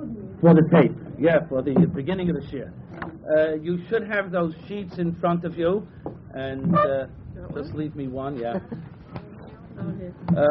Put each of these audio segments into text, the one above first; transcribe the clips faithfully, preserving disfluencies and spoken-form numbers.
For the tape, yeah, for the beginning of the shir. Uh, you should have those sheets in front of you, and uh, just leave me one, yeah. Uh,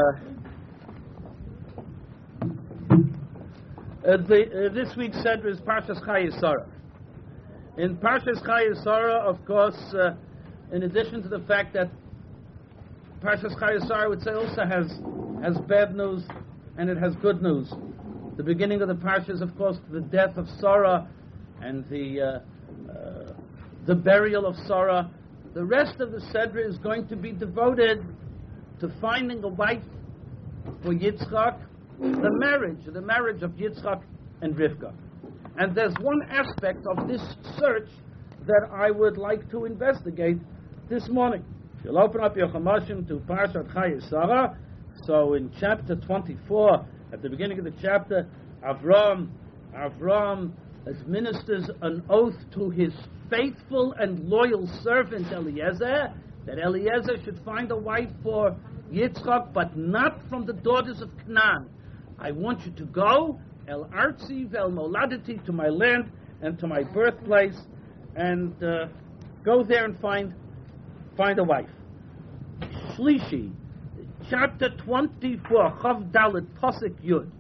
uh, the, uh, this week's Seder is Parshas Chayei Sarah. In Parshas Chayei Sarah, of course, uh, in addition to the fact that Parshas Chayei Sarah, I would say, also has has bad news and it has good news. The beginning of the parsha is, of course, the death of Sarah and the uh, uh, the burial of Sarah. The rest of the Seder is going to be devoted to finding a wife for Yitzchak, the marriage, the marriage of Yitzchak and Rivka. And there's one aspect of this search that I would like to investigate this morning. You'll open up your Chumashim to Parshat Chayei Sarah. So in chapter twenty-four, at the beginning of the chapter, Avram, Avram administers an oath to his faithful and loyal servant Eliezer, that Eliezer should find a wife for Yitzchak, but not from the daughters of Canaan. I want you to go, El Artzi Vel Moladiti, to my land and to my birthplace, and uh, go there and find find a wife. Shlishi, chapter twenty-four, Chav Dalet, Pasuk Yud.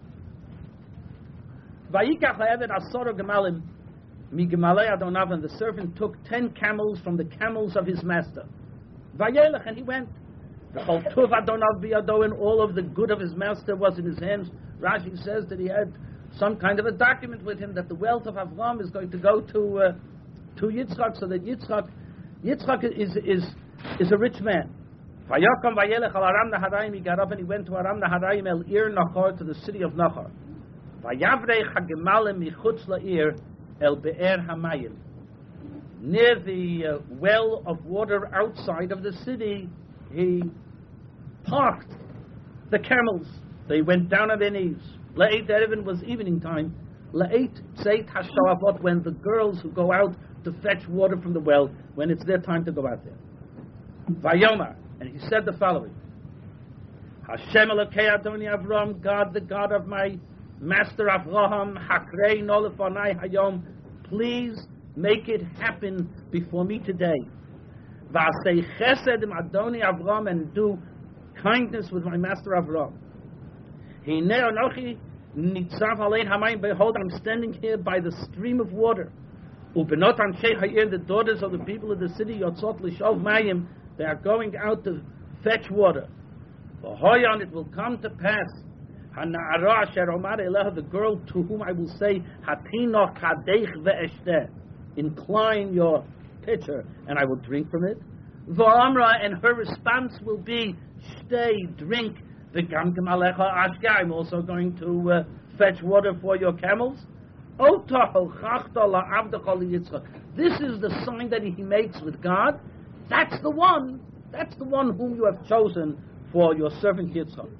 Vayikach ha'eved asara gemalim mi gemalei Adonav, and the servant took ten camels from the camels of his master. Vayelech, and he went. The whole tuv Adonav biyado, and all of the good of his master was in his hands. Rashi says that he had some kind of a document with him that the wealth of Avram is going to go to uh, to Yitzchak, so that Yitzchak Yitzchak is is is a rich man. Vayakam vayelech al Aram Naharaim, he got up and he went to Aram Naharaim el Ir Nachor, to the city of Nachor. Vayavrei hagemalim michutz la'ir el be'er hamayim. Near the uh, well of water outside of the city, he parked the camels. They went down on their knees. La'eit erevin was evening time. La'eit tzeit hashavot, when the girls who go out to fetch water from the well, when it's their time to go out there. Vayomar, and he said the following: Hashem Elokei Adoni Avram, God, the God of my master Avraham, Hakrei no lefanai hayom, please make it happen before me today. V'asei chesed im Adoni Avram, and do kindness with my master Avram. Hinei anochi nitzav alein hamayim, behold, I'm standing here by the stream of water. Ubenot anshei ha'ir, the daughters of the people of the city, yotzot l'shov mayim, they are going out to fetch water. V'hoyan, it will come to pass, Hana'ara asher omar eleha, the girl to whom I will say, Hatino kadech ve'eshteh, incline your pitcher and I will drink from it. V'amra, and her response will be, stay, drink. V'gam gemalecha ashka, I'm also going to uh, fetch water for your camels. Otaho chachta la'avdecha liyitzchak. This is the sign that he makes with God. That's the one. That's the one whom you have chosen for your servant Yitzchak.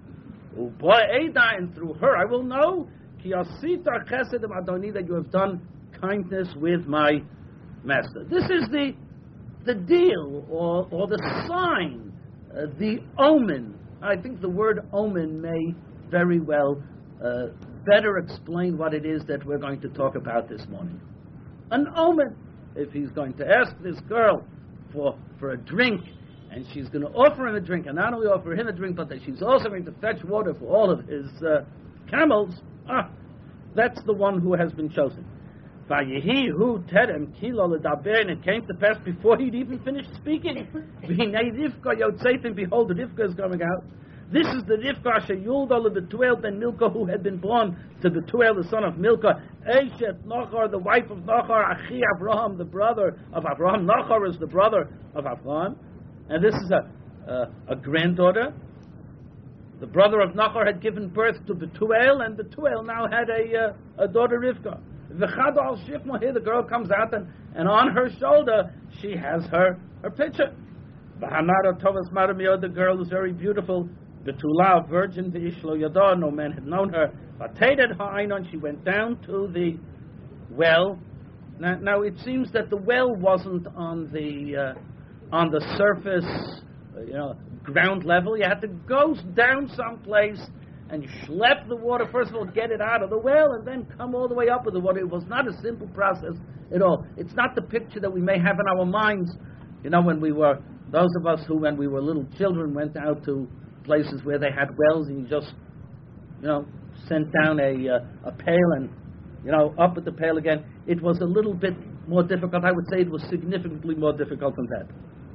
And through her I will know ki asita chesed im Adoni, that you have done kindness with my master. This is the the deal, or or the sign, uh, the omen. I think the word omen may very well uh, better explain what it is that we're going to talk about this morning. An omen. If he's going to ask this girl for for a drink, and she's going to offer him a drink, and not only offer him a drink, but that she's also going to fetch water for all of his uh, camels, ah, that's the one who has been chosen. Vayehi hu terem kilo ledaber, and it came to pass before he'd even finished speaking. V'hinei Rivka yotzeitim, behold, Rivka is coming out. This is the Rivka asher yulda leBetuel ben Milka, who had been born to Betuel, the son of Milka. Eshet Nachor, the wife of Nachor, Achi Avraham, the brother of Avraham. Nachor is the brother of Avraham. And this is a, a, a granddaughter. The brother of Nachor had given birth to Betuel, and Betuel now had a, uh, a daughter, Rivka. V'chad al shifmo, here the girl comes out, and, and on her shoulder she has her, her pitcher. V'hanara tovas maramiyod, the girl is very beautiful. Betula, virgin, v'ishlo yada, no man had known her. V'teidet ha'ainon, she went down to the well. Now, now it seems that the well wasn't on the uh, on the surface, uh, you know, ground level. You had to go down someplace and schlep the water, first of all, get it out of the well, and then come all the way up with the water. It was not a simple process at all. It's not the picture that we may have in our minds, you know, when we were, those of us who, when we were little children, went out to places where they had wells, and you just, you know, sent down a, uh, a pail and, you know, up at the pail again. It was a little bit more difficult. I would say it was significantly more difficult than that.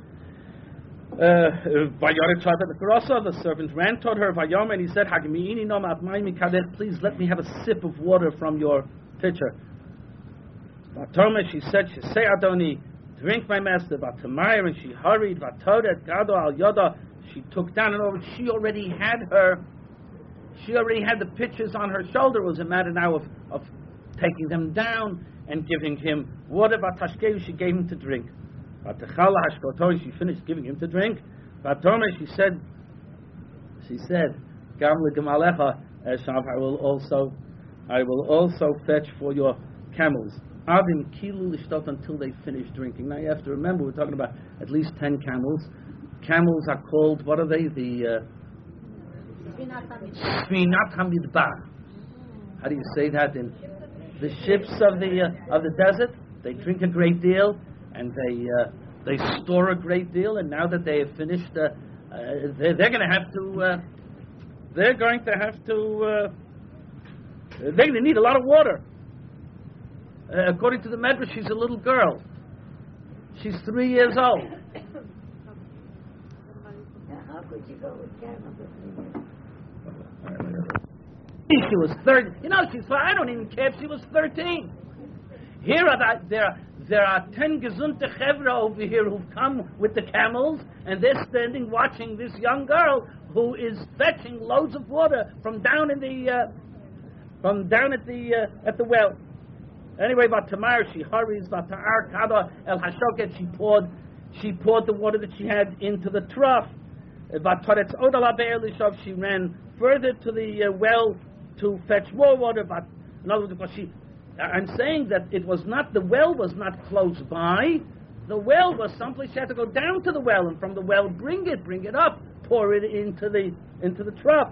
The servant ran toward her, and he said, please let me have a sip of water from your pitcher. She said, drink, my master. And she hurried. She took down and over. She already had her, she already had the pitchers on her shoulder. It was a matter now of, of taking them down and giving him water. She gave him to drink. She finished giving him to drink. She said, she said, I will also, I will also fetch for your camels. Until they finish drinking. Now you have to remember, we're talking about at least ten camels. Camels are called, what are they? The Sfinat Hamidbar. How do you say that? In the ships of the uh, of the desert, they drink a great deal, and they uh, they store a great deal. And now that they have finished, uh, uh, they're, they're going to have to. Uh, they're going to have to. Uh, they're going to need a lot of water. Uh, according to the Medrash, she's a little girl. She's three years old. How could you go with camels? She was thirty. You know, she's. I don't even care if she was thirteen. Here are the, there. There are ten gesunte chevra over here who've come with the camels, and they're standing watching this young girl who is fetching loads of water from down in the uh, from down at the uh, at the well. Anyway, but Tamar, she hurries. But Ta'ar Kada El Hashoket, she poured she poured the water that she had into the trough. But Toretz Odala Be'elishov, she ran further to the uh, well to fetch more water. But in other words, because she, I'm saying that it was not, the well was not close by. The well was someplace she had to go down to the well, and from the well bring it, bring it up, pour it into the into the trough.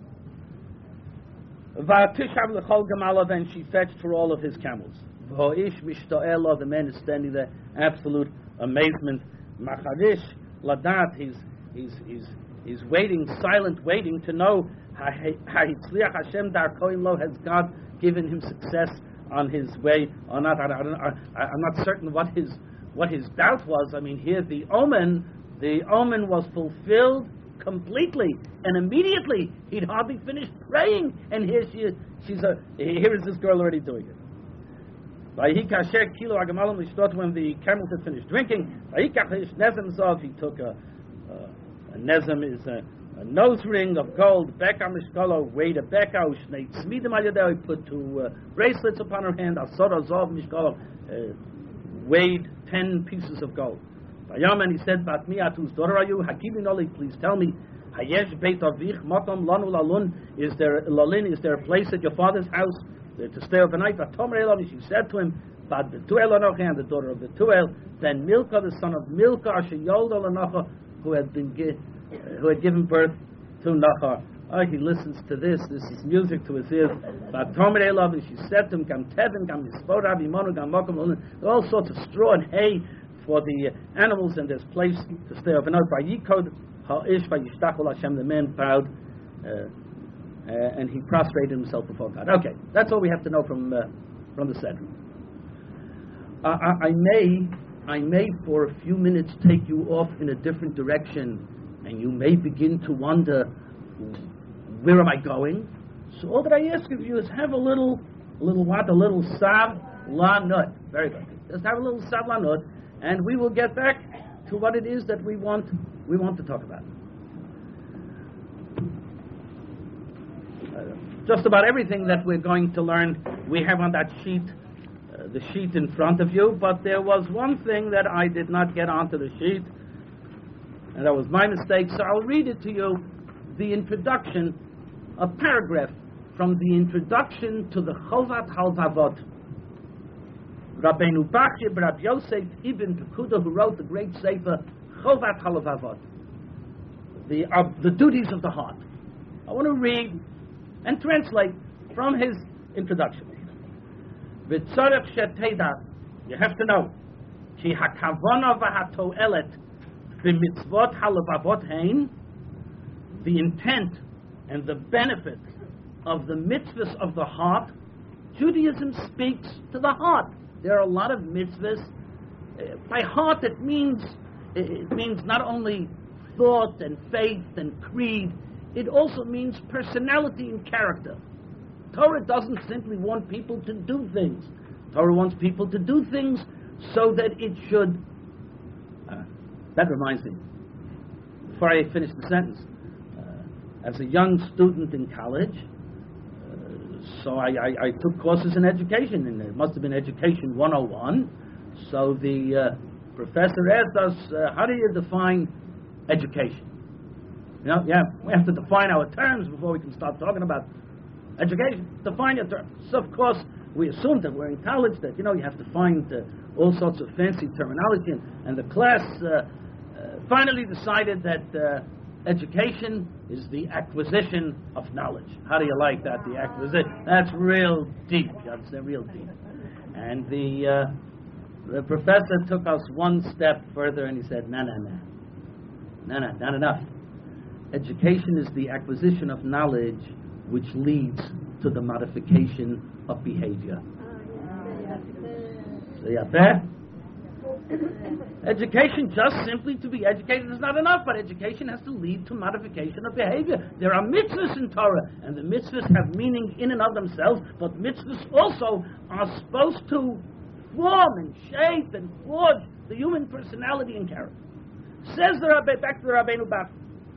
Then she fetched for all of his camels. The man is standing there, absolute amazement. Machadish Ladat, he's he's he's he's waiting, silent, waiting to know Hashem Darkoin Lo, has God given him success on his way or not. I, I, I, I'm not certain what his what his doubt was. I mean, here the omen, the omen was fulfilled completely, and immediately he'd hardly finished praying, and here she is, she's a here is this girl already doing it. When the camels had finished drinking, he took a, a, a nezem is a, a nose ring of gold, beka mishkalo, weighed a beka, he put two uh, bracelets upon her hand, asora zov mishkalo, weighed ten pieces of gold. And he said, Bat mi whose daughter are you? Hakimi, please tell me. Hayesh beit avich makom lanu lalun. Is there lalin? Is there a place at your father's house to stay overnight? She said to him, Bat Betuel Anochi, the daughter of Betuel. Then Milcah, the son of Milcah, Asher Yolda Lanacha, who had been gi- who had given birth to Nachar. Oh, he listens to this. This is music to his ears. Bat Tomer Elav, and she said to him, Gam Tevin, Gam Yispod Avimonu, Gam Makom Lalun. All sorts of straw and hay for the animals, and there's place to stay overnight. By Yikod Ha'ish Vayishtachol Hashem, the man bowed uh, uh, and he prostrated himself before God. Okay, that's all we have to know from uh, from the Seder. Uh, I, I may, I may for a few minutes take you off in a different direction, and you may begin to wonder, where am I going? So all that I ask of you is have a little, a little what, a little sav la nut. Very good. Just have a little sav la nut, and we will get back to what it is that we want we want to talk about. Uh, just about everything that we're going to learn, we have on that sheet, uh, the sheet in front of you, but there was one thing that I did not get onto the sheet, and that was my mistake, so I'll read it to you, the introduction, a paragraph from the introduction to the Chovat Halvavot. Rabbeinu Bachya B'Rab Yosef Ibn Pekuda, who wrote the great sefer Chovat Halvavot, the uh, the duties of the heart. I want to read and translate from his introduction. V'tzorech sheteda, you have to know, ki hakavona v'hatoelet b'mitzvot halavavot hein, the intent and the benefit of the mitzvahs of the heart. Judaism speaks to the heart. There are a lot of mitzvahs. Uh, by heart, it means it means not only thought and faith and creed. It also means personality and character. Torah doesn't simply want people to do things. Torah wants people to do things so that it should. Uh, that reminds me. Before I finish the sentence, uh, as a young student in college. So I, I, I took courses in education, and it must have been Education one oh one. So the uh, professor asked us, uh, how do you define education? You know, yeah, we have to define our terms before we can start talking about education. Define your terms. So, of course, we assumed that we're in college, that, you know, you have to find uh, all sorts of fancy terminology. And, and the class uh, uh, finally decided that uh, education is the acquisition of knowledge. How do you like that, the acquisition? That's real deep. That's real deep. And the, uh, the professor took us one step further and he said, no, no, no. No, no, not enough. Education is the acquisition of knowledge which leads to the modification of behavior. So, yeah, fair? Education, just simply to be educated is not enough, but education has to lead to modification of behavior. There are mitzvahs in Torah, and the mitzvahs have meaning in and of themselves, but mitzvahs also are supposed to form and shape and forge the human personality and character. Says the Rabbi, back to the Rabbeinu Bach,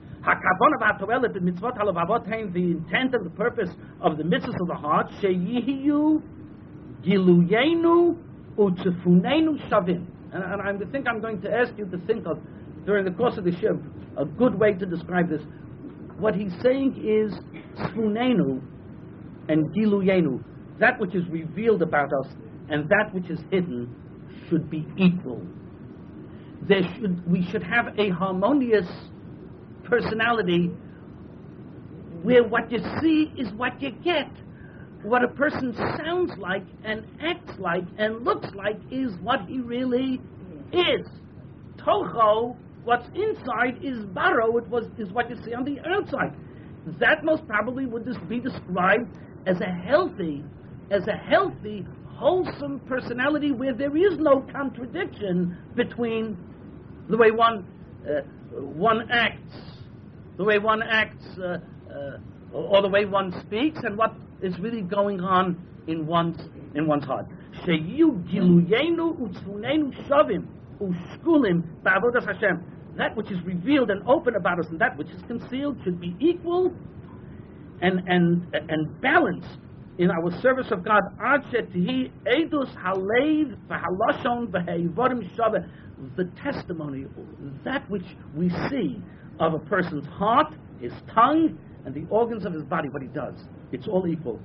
the intent and the purpose of the mitzvahs of the heart, sheyihiyu giluyenu utzefunenu shavim. And, and I think I'm going to ask you to think of, during the course of the shiur, a good way to describe this. What he's saying is, Sfunenu and Giluyenu, that which is revealed about us and that which is hidden, should be equal. There should, we should have a harmonious personality where what you see is what you get. What a person sounds like and acts like and looks like is what he really is. Toho, what's inside, is baro, it was, is what you see on the outside. That most probably would just be described as a healthy, as a healthy, wholesome personality where there is no contradiction between the way one uh, one acts, the way one acts, uh, uh, or the way one speaks, and what is really going on in one's in one's heart. Sheyu giluyenu utzfunenu shavim ushkulim ba'avodas Hashem. That which is revealed and open about us and that which is concealed should be equal and and and balanced in our service of God. Ad shetihi edus halev v'haloshon v'heivorim shaveh. The testimony, that which we see of a person's heart, his tongue, and the organs of his body, what he does. It's all equal.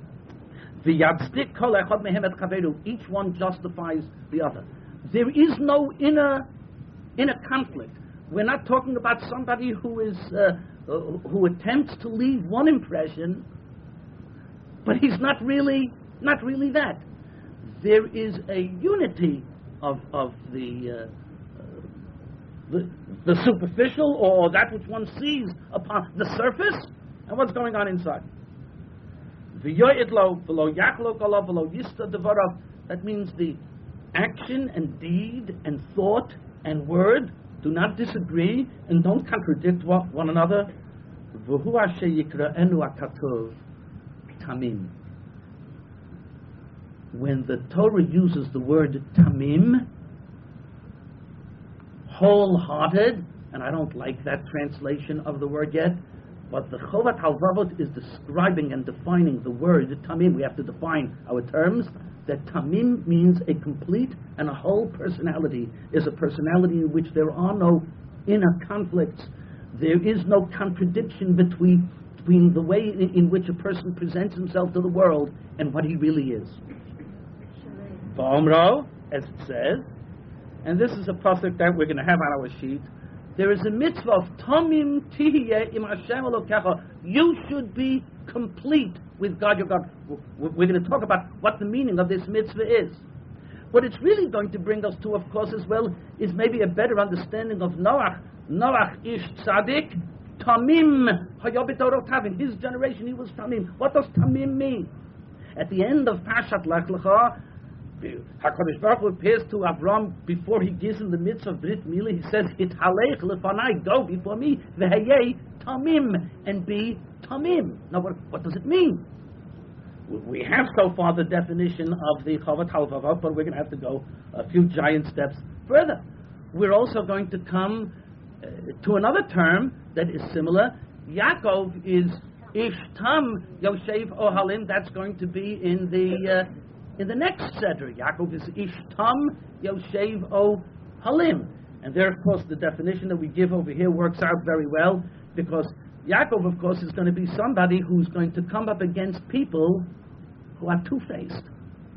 Each one justifies the other. There is no inner inner conflict. We're not talking about somebody who is uh, who attempts to leave one impression, but he's not really not really that. There is a unity of of the, uh, uh, the the superficial, or that which one sees upon the surface, and what's going on inside. That means the action and deed and thought and word do not disagree and don't contradict one another. Tamim. When the Torah uses the word tamim, wholehearted, and I don't like that translation of the word yet, but the Chovat HaLevavot is describing and defining the word tamim. We have to define our terms. That tamim means a complete and a whole personality, is a personality in which there are no inner conflicts. There is no contradiction between, between the way in, in which a person presents himself to the world and what he really is. V'omro, as it says, and this is a pasuk that we're going to have on our sheet, there is a mitzvah of Tomim Tihiyeh im Hashem Elokecha. You should be complete with God your God. We're going to talk about what the meaning of this mitzvah is. What it's really going to bring us to, of course, as well, is maybe a better understanding of Noach. Noach ish tzaddik, tamim hayobitorotav. In his generation, he was tamim. What does tamim mean? At the end of Parshat Lech Lecha, HaKadosh Baruch Hu appears to Avram before he gives him the mitzvah of Brit Milah. He says, "Hithalech lefanai, go before me, v'hayei tamim, and be tamim." Now, what, what does it mean? We have so far the definition of the Chavat Halvavot, but we're going to have to go a few giant steps further. We're also going to come uh, to another term that is similar. Yaakov is Ishtam Yoshev Ohalim. That's going to be in the uh, in the next Seder. Yaakov is Ishtam Yoshev Ohalim. And there, of course, the definition that we give over here works out very well, because Yaakov, of course, is going to be somebody who's going to come up against people who are two-faced.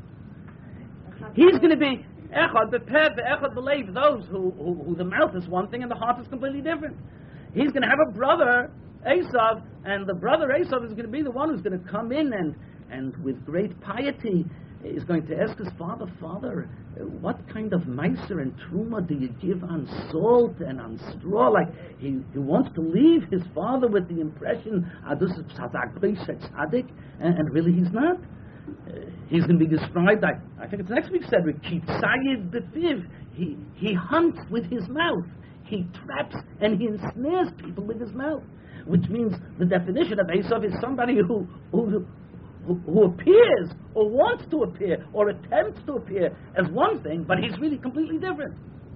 He's going to be echad bepeh ve'echad b'leiv, those who, who, who the mouth is one thing and the heart is completely different. He's going to have a brother, Esav, and the brother Esav is going to be the one who's going to come in and, and with great piety is going to ask his father, Father, what kind of meiser and truma do you give on salt and on straw? Like, he, he wants to leave his father with the impression, ah, this is tzaddik, and, and really he's not. Uh, he's going to be described, I, I think it's next week's Cedric, Kitzayid Befiv. He, he hunts with his mouth. He traps and he ensnares people with his mouth. Which means the definition of Esav is somebody who, who Who, who appears or wants to appear or attempts to appear as one thing, but he's really completely different.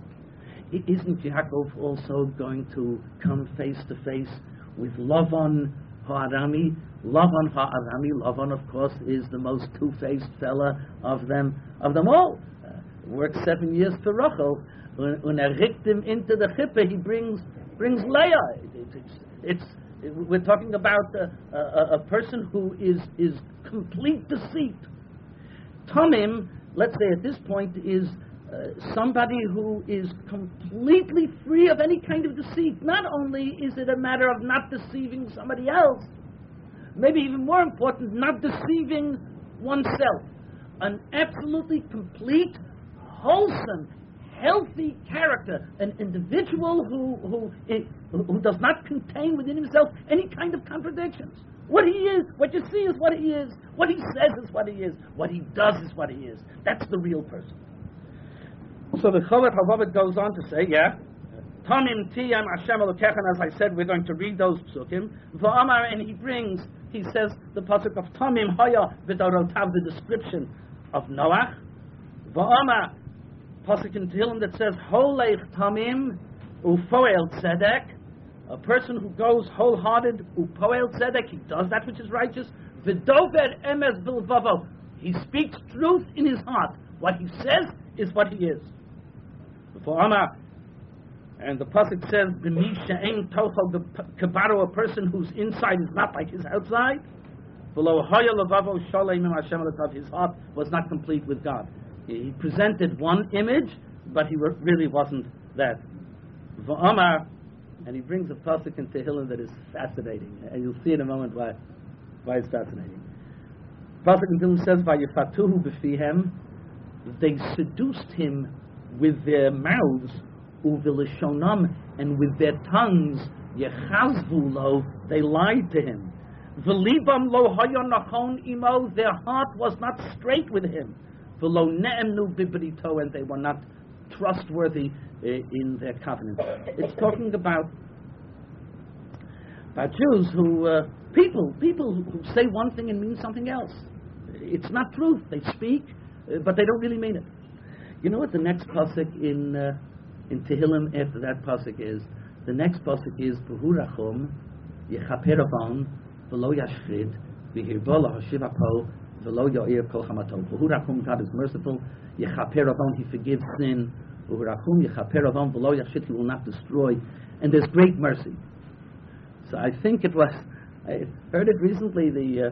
Isn't Yaakov also going to come face to face with Lavan Ha'arami? Lavan Ha'arami, Lavan, of course, is the most two-faced fella of them of them all. Uh, works seven years for Rachel. When er richt him into the chippah, he brings brings Leah. It's, it's, it's We're talking about a, a, a person who is, is complete deceit. Tamim, let's say at this point, is uh, somebody who is completely free of any kind of deceit. Not only is it a matter of not deceiving somebody else, maybe even more important, not deceiving oneself. An absolutely complete, wholesome, healthy character, an individual who who who does not contain within himself any kind of contradictions. What he is, what you see is what he is. What he says is what he is. What he does is what he is. That's the real person. So the Chavat Halvavot goes on to say, yeah, Tamim tiyam Hashem Elokecha, and as I said, we're going to read those psukim. V'amar, and he brings, he says the pasuk of Tamim Haya v'darotav, the description of Noach. V'amar, pasuk in Tehillim that says, Holech Tamim ufoel tzedek, a person who goes wholehearted, upoel tzedek, he does that which is righteous. V'dover emes bilvavo, he speaks truth in his heart. What he says is what he is. V'amar, and the pasuk says, B'mi she'en tochel kabaro, a person whose inside is not like his outside. V'lo haya levavo shalem im Hashem elatav, his heart was not complete with God. He presented one image, but he really wasn't that. V'amar, and he brings a pasuk in Tehillim that is fascinating, and you'll see in a moment why why it's fascinating. Pasuk in Tehillim says, "Vayifatuhu b'fihem," they seduced him with their mouths, uvilishonam, and with their tongues, yechazvu lo, they lied to him. V'libam lo hayon nachon imo, their heart was not straight with him. V'lo ne'emnu bibrito, and they were not trustworthy uh, in their covenant. It's talking about about Jews who uh, people people who say one thing and mean something else. It's not truth. They speak, uh, but they don't really mean it. You know what the next pasuk in uh, in Tehillim after that pasuk is? The next pasuk is B'hurachum yechaperavon v'lo yashchid v'hirbo lahashivapo v'lo yo'ir kol chamato. B'hurachum, God is merciful. Yechaperavon, He forgives sin. B'hurachum yechaperavon v'lo yashchid, He will not destroy. And there's great mercy. So I think it was, I heard it recently, the, uh,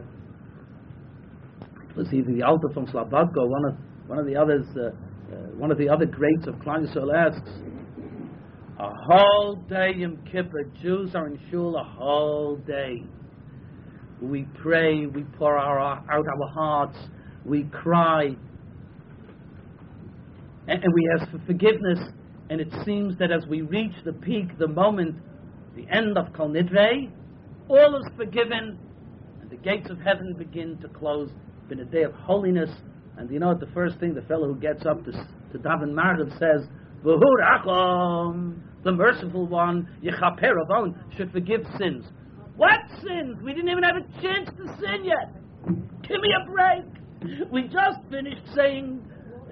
it was either the Alter from Slobodka, one of, one of the others, uh, uh, one of the other greats of Klal Yisrael asks, a whole day Yom Kippur, Jews are in shul a whole day. we pray, we pour our, out our hearts, we cry, and, and we ask for forgiveness. And it seems that as we reach the peak, the moment, the end of Kol Nidrei, all is forgiven, and the gates of heaven begin to close in a day of holiness. And you know what the first thing the fellow who gets up to, to daven Maariv says? V'hu Rachom, the merciful one, Yechaper Avon, should forgive sins. What sins? We didn't even have a chance to sin yet. Give me a break. We just finished saying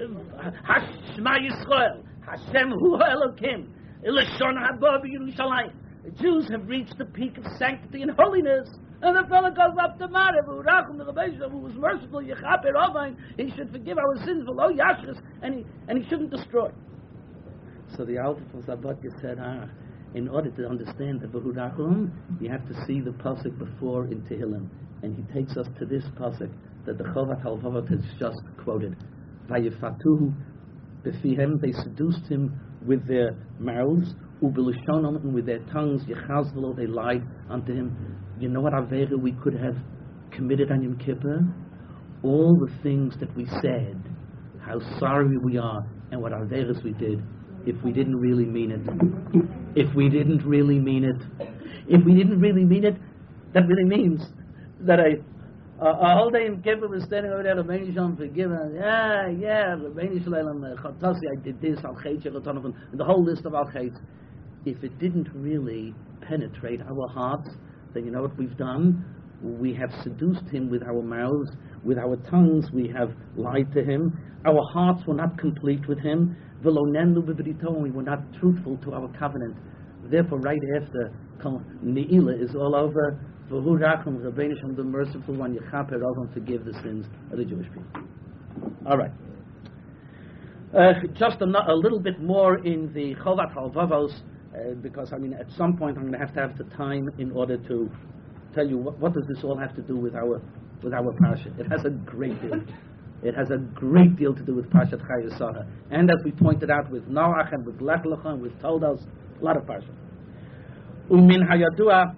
Hashma Yisrael, Hashem Hu Elokim, Elishon Haba B'Yerushalayim. The Jews have reached the peak of sanctity and holiness. And the fellow goes up to Maariv, who was merciful, Yechaper Avon, he should forgive our sins, below Yashris, and he and he shouldn't destroy. So the Alter from Zabotka said, ah, in order to understand the V'hu Rachum, you have to see the pasuk before in Tehillim. And he takes us to this pasuk that the Chovat HaLevavot has just quoted. Vayifatuhu b'fihem, they seduced him with their mouths, u'b'lishonom, and with their tongues, yechazvelo, they lied unto him. You know what Avera we could have committed on Yom Kippur? All the things that we said, how sorry we are, and what Averas we did, if we didn't really mean it. If we didn't really mean it. If we didn't really mean it, that really means that I, uh, a whole day in Kippur was standing over there, Rabbeinu Shalom, forgive us. Yeah, yeah, Rabbeinu Shalom, Chatasi, I did this, Al-Chetz, and the whole list of Al-Chetz. If it didn't really penetrate our hearts, then you know what we've done? We have seduced him with our mouths, with our tongues we have lied to him. Our hearts were not complete with him. We were not truthful to our covenant. Therefore, right after Ne'ilah is all over, V'hu Rachum, Rabbeinu Shalom, the merciful one, Yechaper Avon, forgive the sins of the Jewish people. All right. Uh, just a, a little bit more in the Chovat HaLevavos, uh, because I mean, at some point I'm going to have to have the time in order to tell you what, what does this all have to do with our with our parsha. It has a great deal. It has a great deal to do with Parshat Chayei Sarah, and as we pointed out with Noach and with Lech Lecha and with Toldos, a lot of parsha. Umin Hayadua,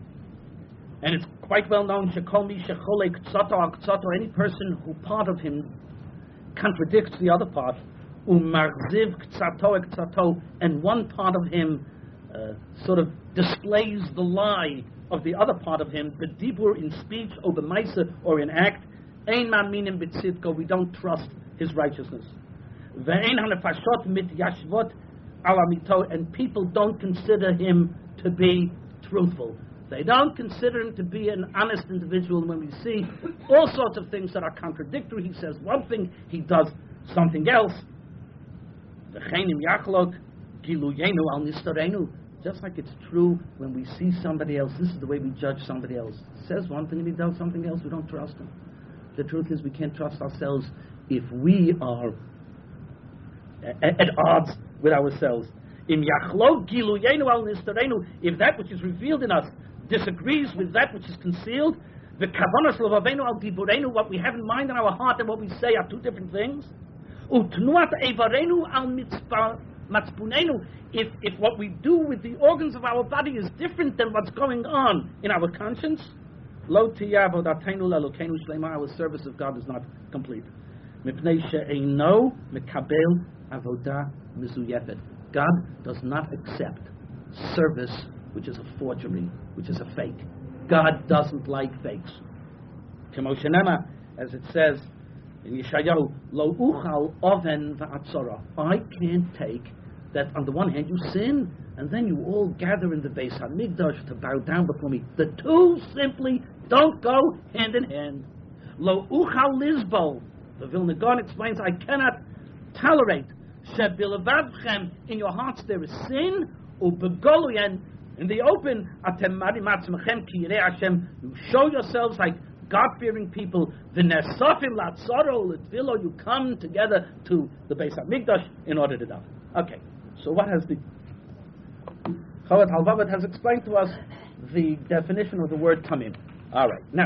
and it's quite well known. Shekol mi shecholek ktsato al ktsato, any person who part of him contradicts the other part. Umarziv ktsato ktsato, and one part of him uh, sort of displays the lie of the other part of him, the dibur in speech, or the ma'aser, or in act. Ein man minim b'tzidko, we don't trust his righteousness. Ve'ein hanefashot mit yashvot ala mito, and people don't consider him to be truthful. They don't consider him to be an honest individual. When we see all sorts of things that are contradictory, he says one thing, he does something else. V'cheinim yachlok giluyenu al nistorenu. Just like it's true when we see somebody else, this is the way we judge somebody else. He says one thing and he does something else, we don't trust him. The truth is we can't trust ourselves if we are at, at odds with ourselves. Im yachlok giluyenu al nistorenu, if that which is revealed in us disagrees with that which is concealed, the kavanos levavenu al diburenu, what we have in mind in our heart and what we say are two different things. Utnuat evarenu al mitzvah matzpunenu, if if what we do with the organs of our body is different than what's going on in our conscience, lo tiyah avodatenu leLelokeinu shlema, our service of God is not complete. Mipnei she'eino mekabel avodah mizuyefet. God does not accept service which is a forgery, which is a fake. God doesn't like fakes. Kemo shenema, as it says in Yeshayahu, lo uchal oven va'atzora. I can't take that on the one hand you sin, and then you all gather in the Beis HaMikdash to bow down before me. The two simply don't go hand in hand. Lo uchal lizbol. The Vilna Gaon explains, I cannot tolerate shebilavavchem, in your hearts there is sin, ubegoluyen, in the open, atem marim atzmechem ki yirei Hashem, you show yourselves like God-fearing people. V'nesofim latzoro l'tvilo, you come together to the Beis HaMikdash in order to daven. Okay, so what has the Chovat HaLevavot has explained to us the definition of the word tamim. All right, now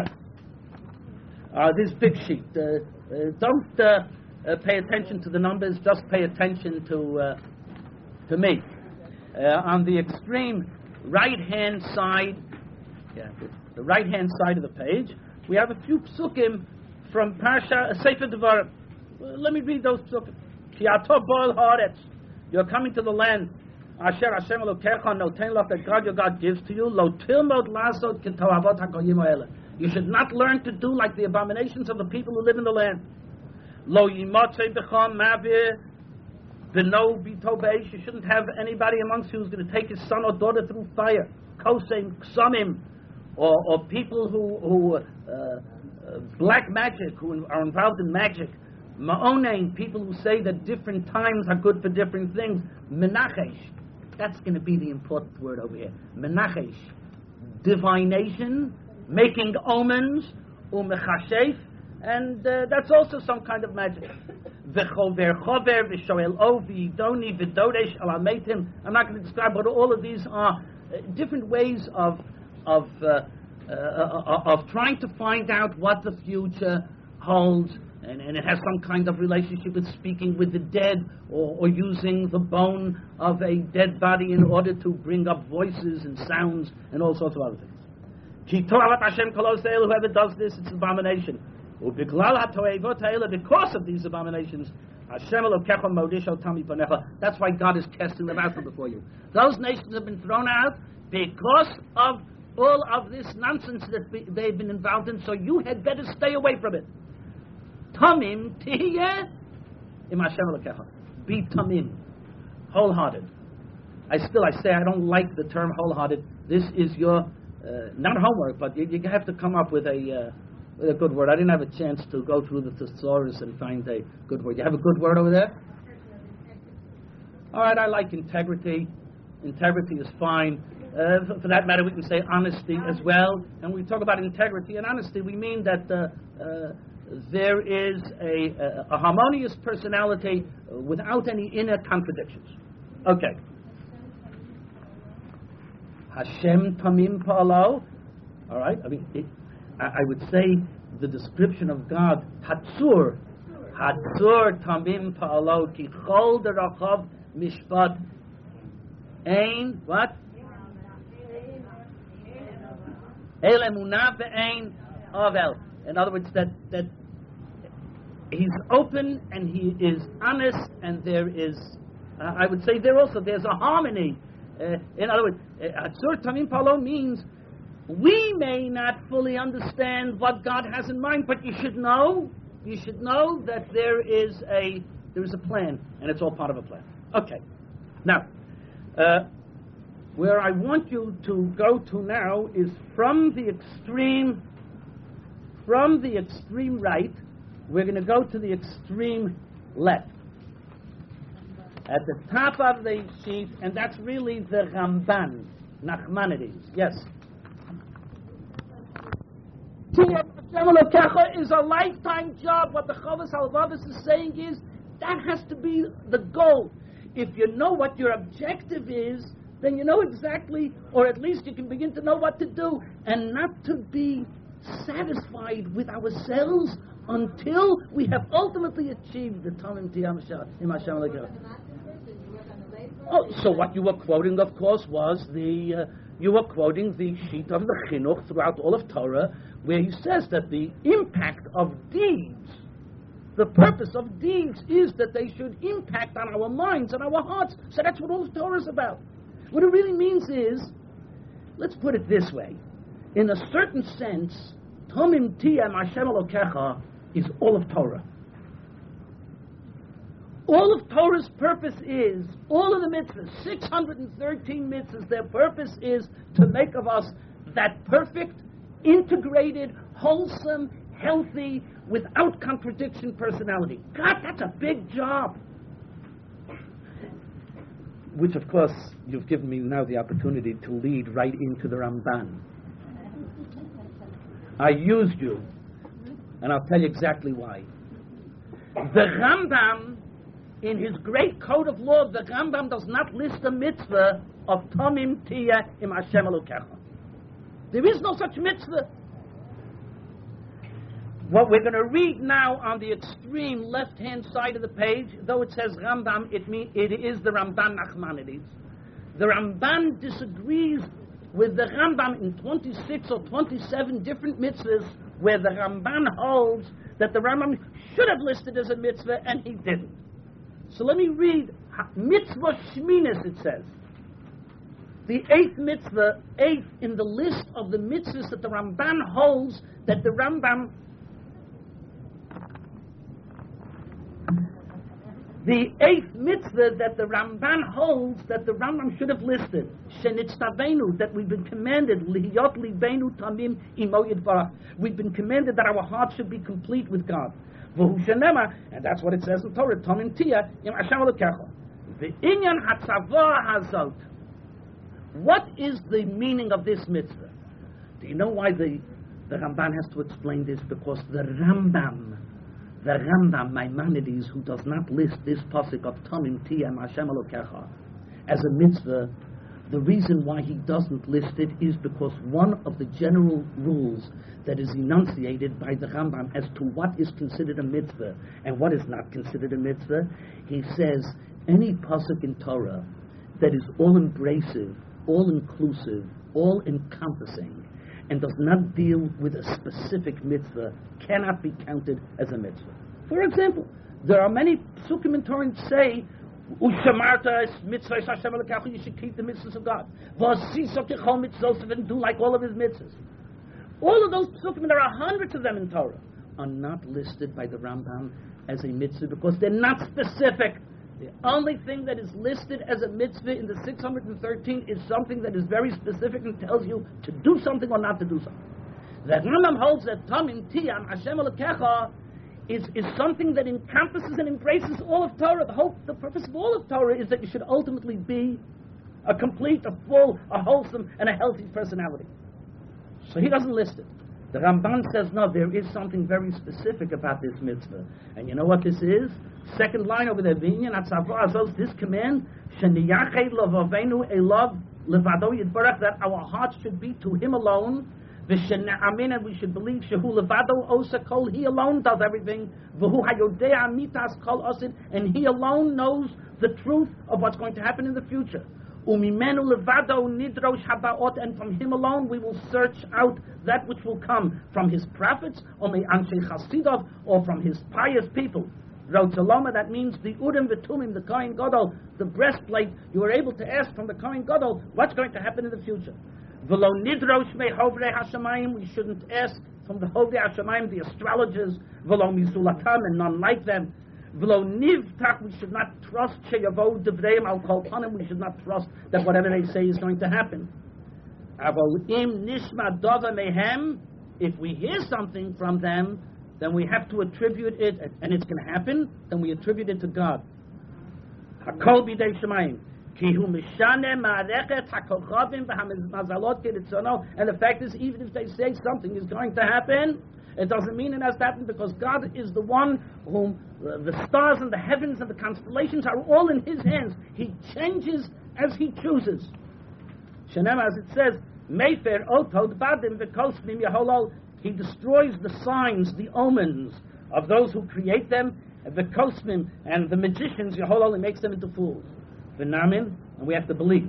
uh, this big sheet. Uh, uh, don't uh, uh, pay attention to the numbers. Just pay attention to uh, to me. Uh, on the extreme right-hand side, yeah, the right-hand side of the page, we have a few psukim from Parsha Sefer Devarim. Well, let me read those psukim. Ki ato bo'el haaretz. You're coming to the land. Asher Hashem Elokecha noten lach, that God your God gives to you. Lo tilmod lasot ketoavot hagoyim ha'ele. You should not learn to do like the abominations of the people who live in the land. Lo yimotzei b'cham mavir b'no bito beish. You shouldn't have anybody amongst you who's going to take his son or daughter through fire. Koseim ksamim, or, or people who, who uh, uh, black magic, who are involved in magic. Ma'onein, people who say that different times are good for different things. Menachesh, that's going to be the important word over here. Menachesh, divination, making omens, umechashef, and uh, that's also some kind of magic. V'chover chover v'shoel o v'idoni v'dodesh alametim. I'm not going to describe, but all of these are uh, different ways of of uh, uh, uh, of trying to find out what the future holds. And, and it has some kind of relationship with speaking with the dead, or, or using the bone of a dead body in order to bring up voices and sounds and all sorts of other things. Whoever does this, it's an abomination. Because of these abominations, that's why God is casting them out from before you. Those nations have been thrown out because of all of this nonsense that be, they've been involved in, so you had better stay away from it. Tamim tihiyeh im Hashem Elokecha. Be tamim, wholehearted. I still, I say, I don't like the term wholehearted. This is your, uh, not homework, but you, you have to come up with a, uh, with a good word. I didn't have a chance to go through the thesaurus and find a good word. You have a good word over there? All right, I like integrity. Integrity is fine. Uh, for, for that matter, we can say honesty as well. And when we talk about integrity and honesty, we mean that uh, uh, there is a, a, a harmonious personality without any inner contradictions. Okay. Hashem tamim pa'alo. All right. I mean, it, I, I would say the description of God, Hatzur, Hatzur tamim pa'alo ki chol derachav mishpat. Ein what? El emunah ve'ein avel. In other words, that, that he's open and he is honest, and there is, uh, I would say there also, there's a harmony. Uh, in other words, Atzur Tamim Palo means we may not fully understand what God has in mind, but you should know, you should know that there is a, there is a plan, and it's all part of a plan. Okay. Now, uh, where I want you to go to now is from the extreme From the extreme right, we're going to go to the extreme left. At the top of the sheet, and that's really the Ramban, Nachmanides. Yes? Is a lifetime job. What the Chovos HaLevavos is saying is, that has to be the goal. If you know what your objective is, then you know exactly, or at least you can begin to know what to do, and not to be satisfied with ourselves until we have ultimately achieved the Tamim Tiyam in Hashem Elokecha. Oh, so what you were quoting, of course, was the uh, you were quoting the sheet of the Chinuch throughout all of Torah, where he says that the impact of deeds, the purpose of deeds, is that they should impact on our minds and our hearts. So that's what all of Torah is about. What it really means is, let's put it this way. In a certain sense, Tamim Tiyam Hashem Elokecha is all of Torah. All of Torah's purpose is, all of the mitzvahs, six hundred thirteen mitzvahs, their purpose is to make of us that perfect, integrated, wholesome, healthy, without contradiction personality. God, that's a big job. Which, of course, you've given me now the opportunity to lead right into the Ramban. I used you, and I'll tell you exactly why. The Rambam, in his great code of law, the Rambam does not list the mitzvah of Tamim Tiyah im Hashem Elokecha. There is no such mitzvah. What we're going to read now on the extreme left-hand side of the page, though it says Rambam, it, mean, it is the Ramban Nachmanides. The Ramban disagrees with the Rambam in twenty-six or twenty-seven different mitzvahs where the Ramban holds that the Rambam should have listed as a mitzvah and he didn't. So let me read Mitzvah Shminis, it says. The eighth mitzvah, eighth in the list of the mitzvahs that the Ramban holds that the Rambam The eighth mitzvah that the Ramban holds that the Rambam should have listed, Shenitztavenu, that we've been commanded, Lihiyot Livenu Tamim Imo Yidbarach. We've been commanded that our heart should be complete with God. V'hu shenema, and that's what it says in Torah, Tamim Tia Im Hashem Elokecha. V'inyan hatzavah hazot. What is the meaning of this mitzvah? Do you know why the, the Ramban has to explain this? Because the Rambam, the Rambam Maimonides, who does not list this pasuk of Tamim Tiyam Hashem Elokecha as a mitzvah, the reason why he doesn't list it is because one of the general rules that is enunciated by the Rambam as to what is considered a mitzvah and what is not considered a mitzvah, he says any pasuk in Torah that is all-embracive, all-inclusive, all-encompassing, and does not deal with a specific mitzvah cannot be counted as a mitzvah. For example, there are many psukim in Torah that say, "Ushamarta mitzvah Hashem Elokecha," you should keep the mitzvahs of God. V'asisa kechol mitzvos, and do like all of his mitzvahs. All of those psukim, and there are hundreds of them in Torah, are not listed by the Rambam as a mitzvah because they're not specific. The only thing that is listed as a mitzvah in the six hundred thirteen is something that is very specific and tells you to do something or not to do something. The Rambam holds that Tamim Tiyam Hashem Elokecha is, is something that encompasses and embraces all of Torah. The whole, the purpose of all of Torah is that you should ultimately be a complete, a full, a wholesome, and a healthy personality. So he doesn't list it. The Ramban says, no, there is something very specific about this mitzvah. And you know what this is? Second line over there, Vinyan Atzavah Azos, this command, Sheniyached Levavenu Elav Levado Yidbarach, that our hearts should be to him alone. V'shena'amin, and we should believe Shehu Levado Osa Kol, he alone does everything. V'hu Hayodei Amitas Kol Osid, and he alone knows the truth of what's going to happen in the future. Umimenu Levado Nidrosh Habaot, and from him alone we will search out that which will come from his prophets, or may Anshe Chasidov, or from his pious people. Rotzaloma, that means the Urim V'tumim, the Kohen Gadol, the breastplate. You are able to ask from the Kohen Gadol what's going to happen in the future. V'lo Nidrosh Me Hovrei Hashemayim, we shouldn't ask from the Hovrei Hashemayim, the astrologers. V'lo Mizulatam, and none like them. V'lo Nivtach, we should not trust Sheyavo Devreim Al Kol Panim, we should not trust that whatever they say is going to happen. Avol Im Nishma Dova Mehem, if we hear something from them, then we have to attribute it, and it's going to happen, then we attribute it to God. Hakol b'dei shemayim, ki hu mishane ma'arechet hakochavim v'hamazalot k'ritzono. And the fact is, even if they say something is going to happen, it doesn't mean it has to happen, because God is the one whom uh, the stars and the heavens and the constellations are all in His hands. He changes as He chooses. Shenem, as it says, Mefer otod badim v'kosmim yaholol. He destroys the signs, the omens of those who create them, the kosmim and the magicians. Yeholol, he makes them into fools. V'namin, and we have to believe.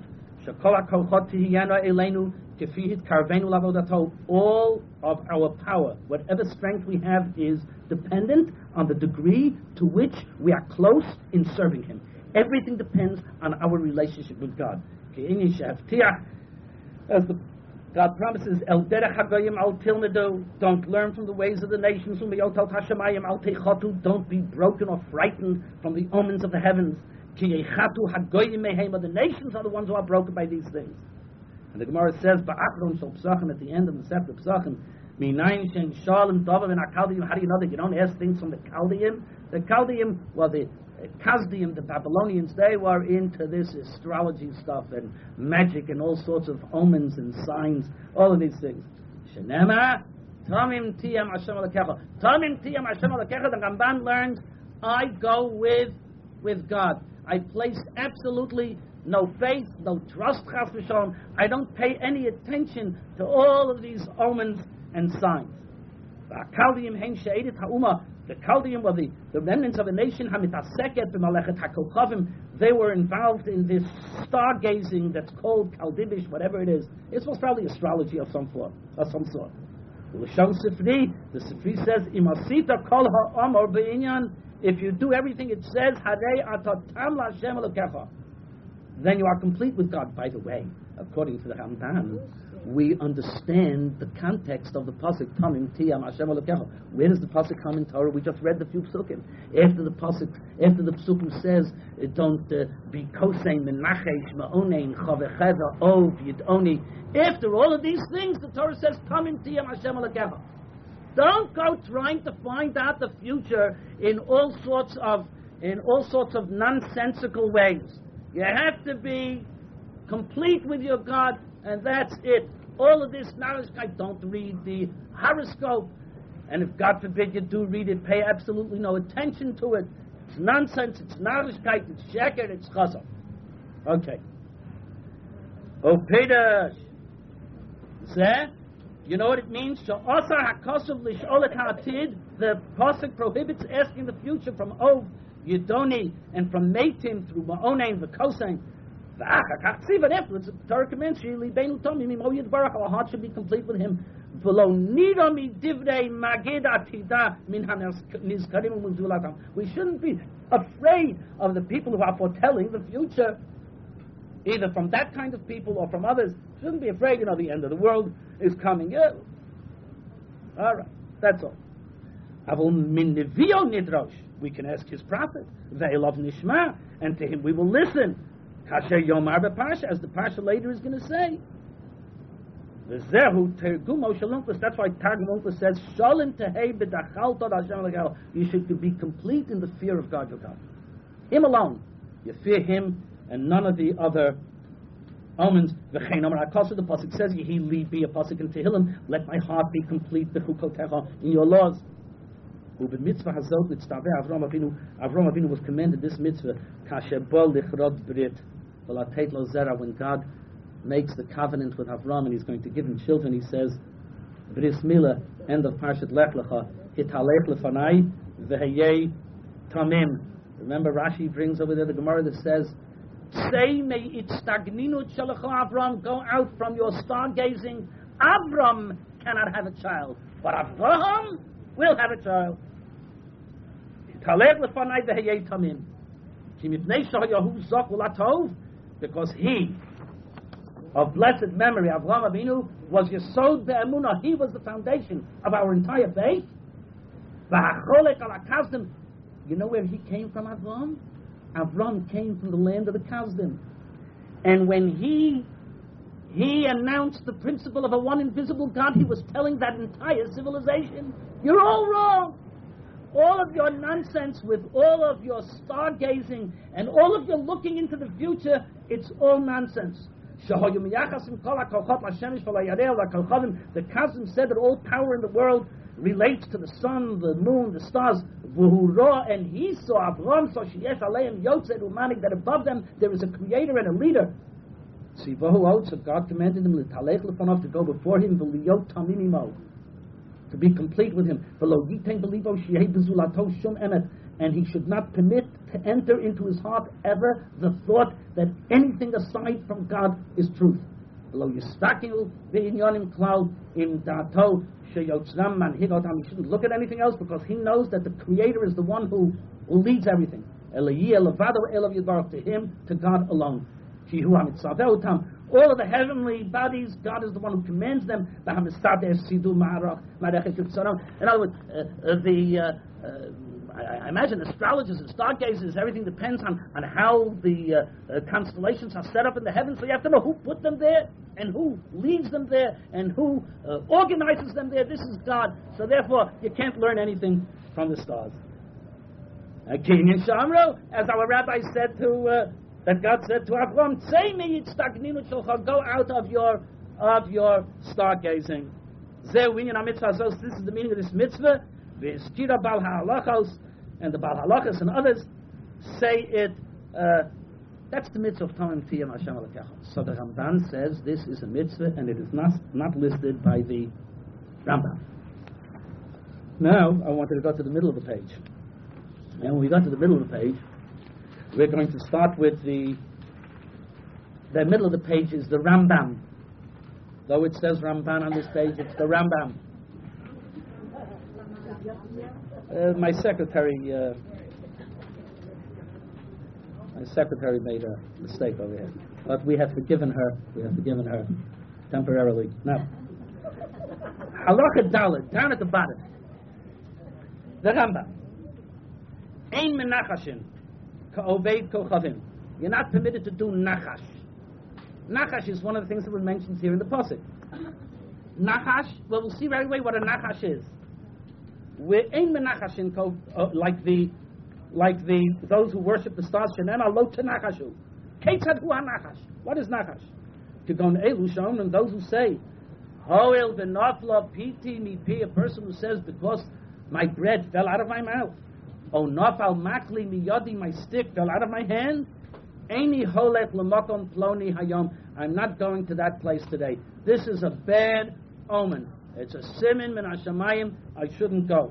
All of our power, whatever strength we have, is dependent on the degree to which we are close in serving Him. Everything depends on our relationship with God. As the God promises, El derech hagoyim al tilmedu, don't learn from the ways of the nations, u'meyotot hashamayim al teichotu, don't be broken or frightened from the omens of the heavens. Ki yechatu hagoyim mehema, the nations are the ones who are broken by these things. And the Gemara says, Ba'achron shel Psachim, at the end of the Sefer Psachim, Minayin shen shalom davav and Chaldeim. How do you know that you don't ask things from the Chaldeim? The Chaldeim, well, the Kasdim, the Babylonians, they were into this astrology stuff and magic and all sorts of omens and signs, all of these things. Shenema, Tamim Tiyam Hashem Elokecha. Tamim Tiyam Hashem Elokecha, the Ramban learns, I go with, with God. I place absolutely no faith, no trust, chas v'shalom. I don't pay any attention to all of these omens and signs. The Chaldean were the, the remnants of a nation, Hamitaseket b'Malechet HaKochavim. They were involved in this stargazing that's called Chaldibish, whatever it is. It was probably astrology of some sort. Of some sort. L'shon Sifri, the Sifri says, Imasita kol ha'amor be'inyan. If you do everything it says, Harei atatam la'Hashem Elokecha, then you are complete with God. By the way, according to the Ramban, we understand the context of the pasuk Tamim Tiyam Hashem Elokecha. Where does the pasuk come in Torah? We just read the few psukim. After the pasuk, after the psukim says, "Don't uh, be kosein menachesh ma'onein chavecheva ov yidoni." After all of these things, the Torah says Tamim Tiyam Hashem Elokecha. Don't go trying to find out the future in all sorts of in all sorts of nonsensical ways. You have to be complete with your God, and that's it. All of this knowledge, I don't read the horoscope, and if God forbid you do read it, pay absolutely no attention to it. It's nonsense, it's knowledgekeit, it's sheker, it's chazal. Okay. Oh, Peter. Zeh, you know what it means? She'osar hakosov lish'olet ha'atid. The pasuk prohibits asking the future from Ov, Yidoni, and from Meitim through Ma'onein, the Kosein. But afterwards, the Torah commands, our heart should be complete with Him. We shouldn't be afraid of the people who are foretelling the future, either from that kind of people or from others. Shouldn't be afraid, you know, the end of the world is coming. Yeah. All right, that's all. We can ask His prophet, Ve'elav Nishma, and to him we will listen. Kasher Yomar b'Parsha, as the Parsha later is going to say. V'zehu tergumo shalunkus. That's why Targum Onkelos says, Shalom tehei b'dachalto d'Hashem Elokecha. You should be complete in the fear of God your God. Him alone. You fear Him and none of the other omens. V'chein Omar HaKosov, the pasuk says, Yehi li be a pasuk in Tehillim. Let my heart be complete b'chukotecha, in your laws. Ubi mitzvah hazot nitztaveh Avram Avinu. Avram Avinu was commanded this mitzvah. Kasher bo lichrot brit. When God makes the covenant with Avram and He's going to give him children, He says, Bris Milah, end of Parshat Lech Lecha, Hitalech lefanai v'heyei tamim. Remember Rashi brings over there the Gemara that says, Say me it stagninut shalacha Avram, go out from your stargazing. Avram cannot have a child, but Avraham will have a child. Hitalech lefanai v'heyei tamim. Because he, of blessed memory, Avraham Avinu, was Yesod Be'emunah. He was the foundation of our entire faith. You know where he came from, Avraham? Avraham came from the land of the Kasdim. And when he he announced the principle of a one invisible God, he was telling that entire civilization, you're all wrong. All of your nonsense with all of your stargazing and all of your looking into the future, it's all nonsense. The Chazim said that all power in the world relates to the sun, the moon, the stars. And he saw, Avram saw, that above them there is a creator and a leader. So God commanded him to go before him, to be complete with him. And he should not permit to enter into his heart ever the thought that anything aside from God is truth. He shouldn't look at anything else because he knows that the Creator is the one who, who leads everything. To him, to God alone. All of the heavenly bodies, God is the one who commands them. In other words, uh, uh, the uh, uh, I imagine astrologers and stargazers, everything depends on, on how the uh, uh, constellations are set up in the heavens. So you have to know who put them there and who leads them there and who uh, organizes them there. This is God. So therefore, you can't learn anything from the stars. Kenyan Shamro, as our rabbi said to. Uh, That God said to Avram, "Say me it stagninu shalcha, go out of your of your stargazing." This is the meaning of this mitzvah. V'eskira bal ha'alachos, and the bal halachos and others say it. Uh, that's the mitzvah of Tamim Tiyam Hashem Elokecha. So the Ramban says this is a mitzvah, and it is not not listed by the Rambam. Now, I wanted to go to the middle of the page. And when we got to the middle of the page, we're going to start with the, the middle of the page is the Rambam. Though it says Ramban on this page, it's the Rambam. Uh, my secretary, uh, my secretary made a mistake over here. But we have forgiven her, we have forgiven her temporarily. Now, Halacha Dalet, down at the bottom. The Rambam. Ein menachashin ka'oved kochavim. You're not permitted to do nachash. Nachash is one of the things that were mentioned here in the pasuk. Nachash. Well, we'll see right away what a nachash is. We're ein menachashin ko, uh, like the like the those who worship the stars. Shenema lo tenachashu. Keitzad hu nachash. What is nachash? To go in elu shom, and those who say hoel v'nafla piti mi pi, a person who says because my bread fell out of my mouth. Oh, nafal makli miyadi, my stick fell out of my hand. Eini holech l'makom ploni hayom. I'm not going to that place today. This is a bad omen. It's a simin min hashamayim. I shouldn't go.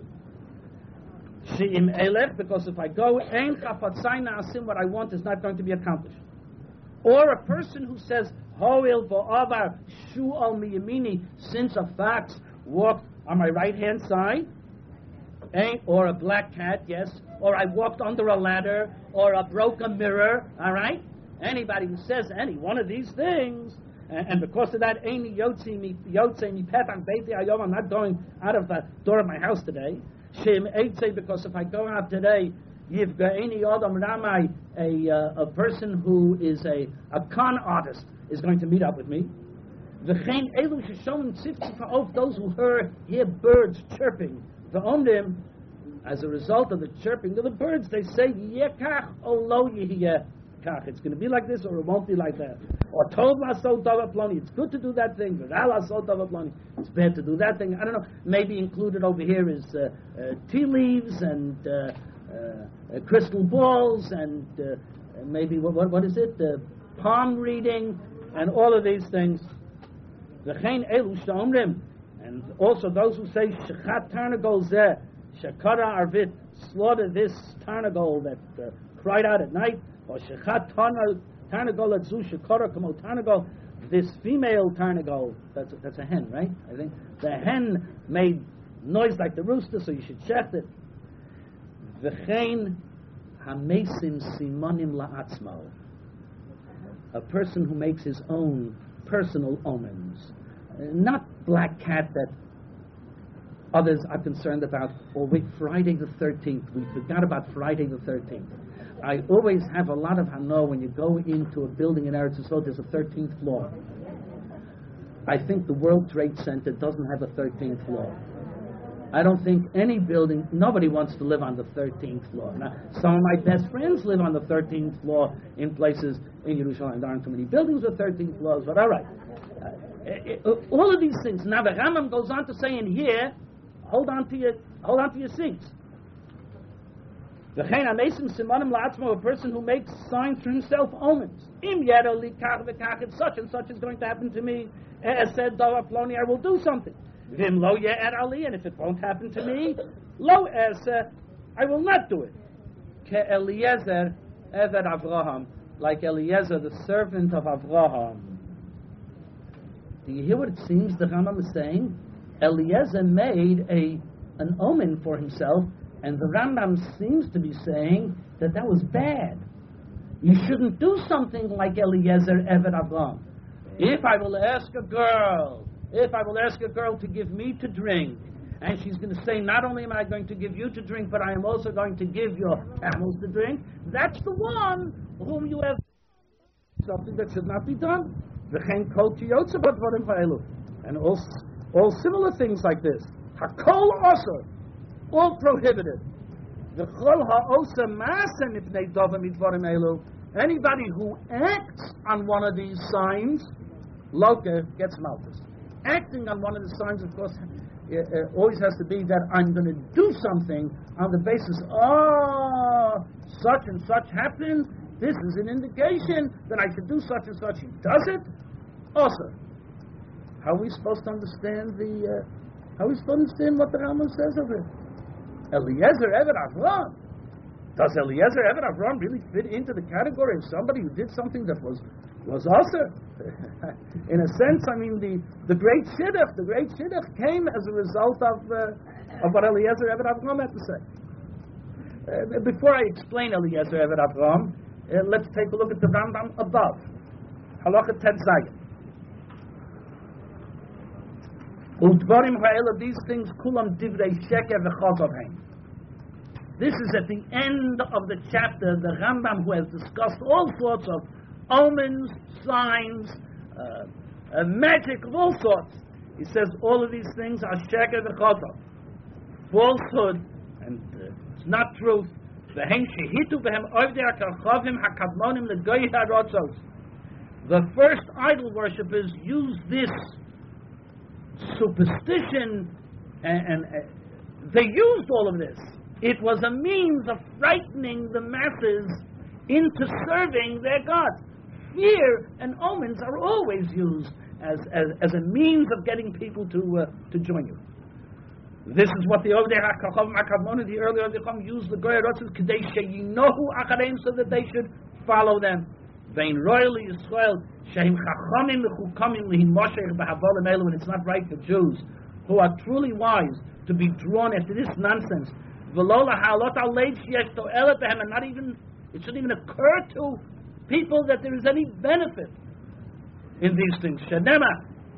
She'im elech, because if I go, ein chafatzai na'asim, what I want is not going to be accomplished. Or a person who says hoil bo'avar shu al miyamini, since a fox walked on my right hand side. Or a black cat, yes, or I walked under a ladder, or I broke a mirror, all right? Anybody who says any one of these things, and, and because of that, Eini Yotzi mi Yotzi mi Petach Beiti Hayom, I'm not going out of the door of my house today. Shem Eitze, because if I go out today, Yivga Eini Adam Ramai, a uh, a person who is a, a con artist is going to meet up with me. V'chein Elu Sheshomim Tzivtzi Fa'of, those who hear, hear birds chirping. The Ondim, as a result of the chirping of the birds, they say, Yekach o lo yehiyekach. It's going to be like this or it won't be like that. Or Tov la'asot dava ploni. It's good to do that thing. V'ra la'asot dava ploni. It's bad to do that thing. I don't know. Maybe included over here is uh, uh, tea leaves and uh, uh, uh, crystal balls and uh, maybe, what, what, what is it? Uh, palm reading and all of these things. V'chein elu sh'omrim. And also those who say shechat tarnagol zeh, shekara arvit, slaughter this tarnagol that uh, cried out at night, or shechat tarnagol atzu shekara kamo tarnagol, this female tarnagol, that's a, that's a hen, right? I think the hen made noise like the rooster, so you should check it. V'chein hamesim simonim la'atzmo, a person who makes his own personal omens. Not black cat that others are concerned about. Or wait, Friday the thirteenth. We forgot about Friday the thirteenth. I always have a lot of hano when you go into a building in Eretz Yisrael. There's a thirteenth floor. I think the World Trade Center doesn't have a thirteenth floor. I don't think any building. Nobody wants to live on the thirteenth floor. Now, some of my best friends live on the thirteenth floor in places in Yerushalayim. There aren't too many buildings with thirteenth floors, but all right. Uh, it, it, all of these things. Now the Rambam goes on to say in here, hold on to your hold on to your seats. V'chein hamesim simonim la'atzmo, a person who makes signs for himself, omens. Im yedo li kach v'kach, if such and such is going to happen to me, as said davar ploni, I will do something. Vim lo ye'er ali, and if it won't happen to me, lo esa, I will not do it. Ke Eliezer eved Avraham, like Eliezer, the servant of Avraham. Do you hear what it seems the Rambam is saying? Eliezer made a an omen for himself, and the Rambam seems to be saying that that was bad. You shouldn't do something like Eliezer Eved Avraham. If I will ask a girl, if I will ask a girl to give me to drink, and she's going to say, not only am I going to give you to drink, but I am also going to give your camels to drink, that's the one whom you have something that should not be done. And all, all similar things like this. Hakol also, all prohibited. Anybody who acts on one of these signs, Loka gets malchus. Acting on one of the signs, of course, it, it always has to be that I'm going to do something on the basis, oh, such and such happened. This is an indication that I should do such and such. He does it. Also, how are we supposed to understand the uh, How are we supposed to understand what the Rambam says of it? Eliezer Eved Avram. Does Eliezer Eved Avram really fit into the category of somebody who did something that was was also, in a sense, I mean, the, the great Shidduch, the great Shidduch came as a result of uh, of what Eliezer Eved Avram had to say. Uh, before I explain Eliezer Eved Avram, uh, let's take a look at the Rambam above. Halacha Tet Zayin. Udvarim ha'ela, these things, kulam divrei sheker v'chazov heim. This is at the end of the chapter, the Rambam, who has discussed all sorts of omens, signs, uh, uh, magic of all sorts. He says all of these things are sheker v'chazov, falsehood, and uh, it's not truth. V'hem shehitu v'hem ovdei ha'karchavim ha'kadmonim l'goy ha'rotzos. The first idol worshippers use this superstition, and, and uh, they used all of this. It was a means of frightening the masses into serving their gods. Fear and omens are always used as, as, as a means of getting people to uh, to join you. This is what the Ovdei HaKachavim HaKadmonim, the earlier Ovdei used the Goy HaRotzos Kedei Sheyinohu Achareim, so that they should follow them. Vein Royal Yisrael Sheim Chachamim Mechukamim Lihim Moshe B'Havolim Elu, and it's not right for Jews who are truly wise to be drawn after this nonsense. V'lo lahalot al leid sheyesh to'elet behem, and not even, it shouldn't even occur to people that there is any benefit in these things. Shenema,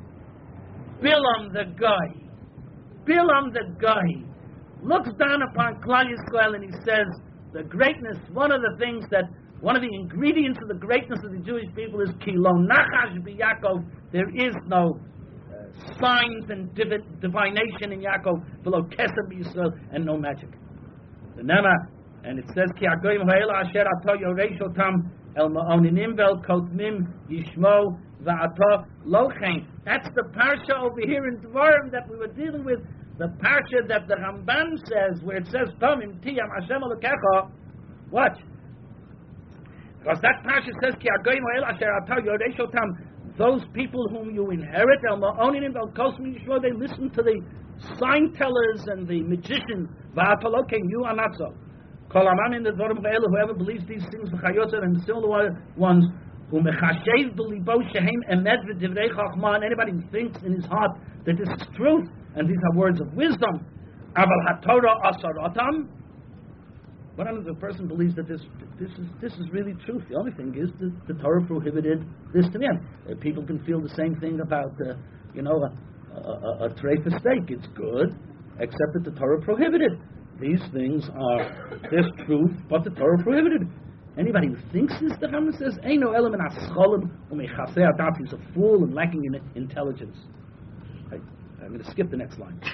Bilam the guy, Bilam the guy looks down upon Klal Yisrael and he says, the greatness, one of the things that, one of the ingredients of the greatness of the Jewish people is ki lo nachash b'Yaakov, there is no uh, signs and divi- divination in Yaakov, below kesem b'Yisrael, and no magic. The Nema, and it says ki agoyim ha'ela asher ato yoresh otam el ma'oninim vel kotmim yishmo va'ato lochein. That's the parsha over here in Dvarim that we were dealing with, the parsha that the Ramban says, where it says Tomim tiyam Hashem Elokecha. Watch. Because that parsha says ki agoyim ha'ela asher ato yoresh otam, those people whom you inherit, el ma'oninim vel kotmim yishmo, they listen to the sign tellers and the magicians. Va'atalokein, you are not so. Kol amam in the Dvarim Ha'elu, whoever believes these things, v'chayotzer, and similar ones, who mechashev b'libo shehem emet v'divrei chachma, and anybody who thinks in his heart that this is truth and these are words of wisdom. Aval haTorah asarotam. But the person believes that this this is this is really truth. The only thing is that the Torah prohibited this to them. Uh, people can feel the same thing about uh, you know a, a, a, a treifah steak. It's good, except that the Torah prohibited. These things are, there's truth, but the Torah prohibited. Anybody who thinks this, the Rambam says, Eino elam in ascholim umechasei adat, he's a fool and lacking in intelligence. I, I'm going to skip the next line.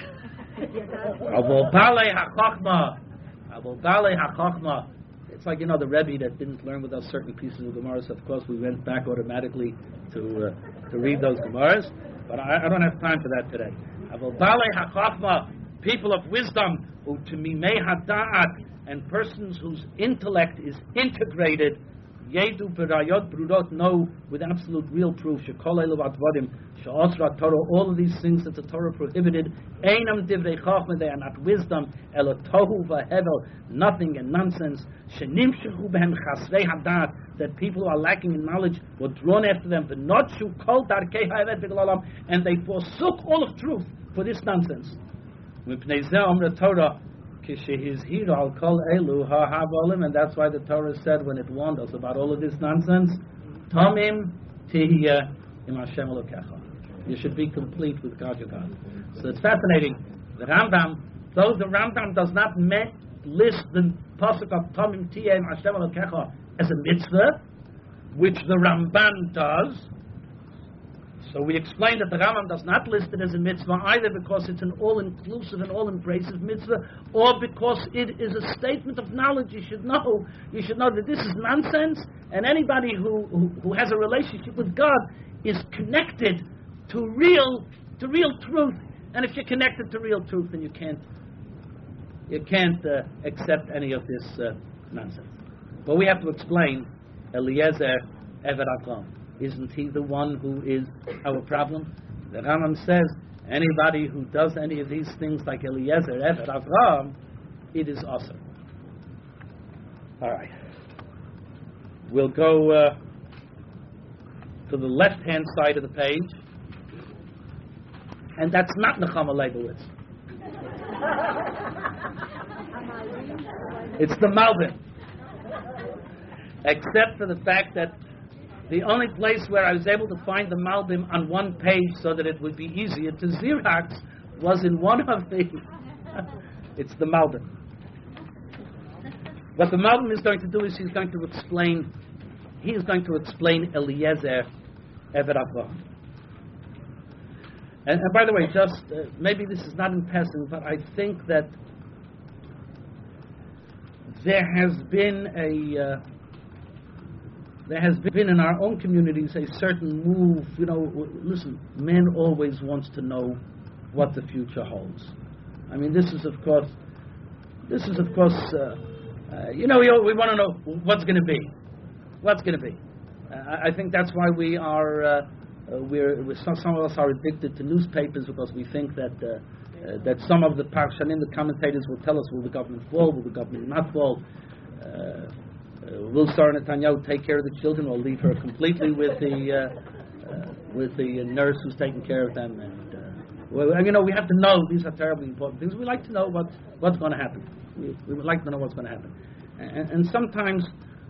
Avol balei hachachma, avol balei hachachma. It's like, you know, the Rebbe that didn't learn with us certain pieces of Gemara, so of course we went back automatically to uh, to read those Gemaras, but I, I don't have time for that today. Avol balei hachachma, people of wisdom, u'temimei hada'at, and persons whose intellect is integrated, yedu b'rayot brurot, know with absolute real proof, shekol elu v'advarim, she'osra Torah, all of these things that the Torah prohibited, einam divrei chachma, they are not wisdom, elo tohu v'hevel, nothing and nonsense, shenimshechu behem chasrei hada'at, that people who are lacking in knowledge were drawn after them, v'notshu kol darkei ha'evet b'glalam, and they forsook all of truth for this nonsense. Mipnei zeh omra Torah, kishehizhiru al kol elu ha'havolim, and that's why the Torah said when it warned us about all of this nonsense, Tomim tihiyeh im Hashem Elokecha. You should be complete with God your God. So it's fascinating. The Rambam, though the Rambam does not me- list the pasuk of Tomim tihiyeh im Hashem Elokecha as a mitzvah, which the Ramban does. So we explained that the Rambam does not list it as a mitzvah either because it's an all-inclusive and all-embracive mitzvah, or because it is a statement of knowledge. You should know, you should know that this is nonsense, and anybody who, who, who has a relationship with God is connected to real to real truth. And if you're connected to real truth, then you can't you can't uh, accept any of this uh, nonsense. But we have to explain Eliezer Eved Avram. Isn't he the one who is our problem? The Rambam says, Anybody who does any of these things like Eliezer, Eved Avraham, it is Aser. All right. We'll go uh, to the left-hand side of the page, and that's not Nechama Leibowitz. It's the Malbim. Except for the fact that the only place where I was able to find the Malbim on one page so that it would be easier to Xerox was in one of the... It's the Malbim. What the Malbim is going to do is he's going to explain, he is going to explain Eliezer Eved Avraham. And, and by the way, just, uh, maybe this is not in passing, but I think that there has been a... Uh, There has been in our own communities a certain move, you know, listen, man always wants to know what the future holds. I mean, this is, of course, this is, of course, uh, uh, you know, we, we want to know what's going to be. What's going to be. Uh, I think that's why we are, uh, uh, we're, we're some, some of us are addicted to newspapers because we think that uh, uh, that some of the Parshanim, the commentators, will tell us will the government fall, will the government not fall. Uh, Uh, will Sarah Netanyahu take care of the children, or leave her completely with the uh, uh, with the nurse who's taking care of them? And uh, well, you know, we have to know these are terribly important things. We like to know what's what's going to happen. We, we would like to know what's going to happen. And, and sometimes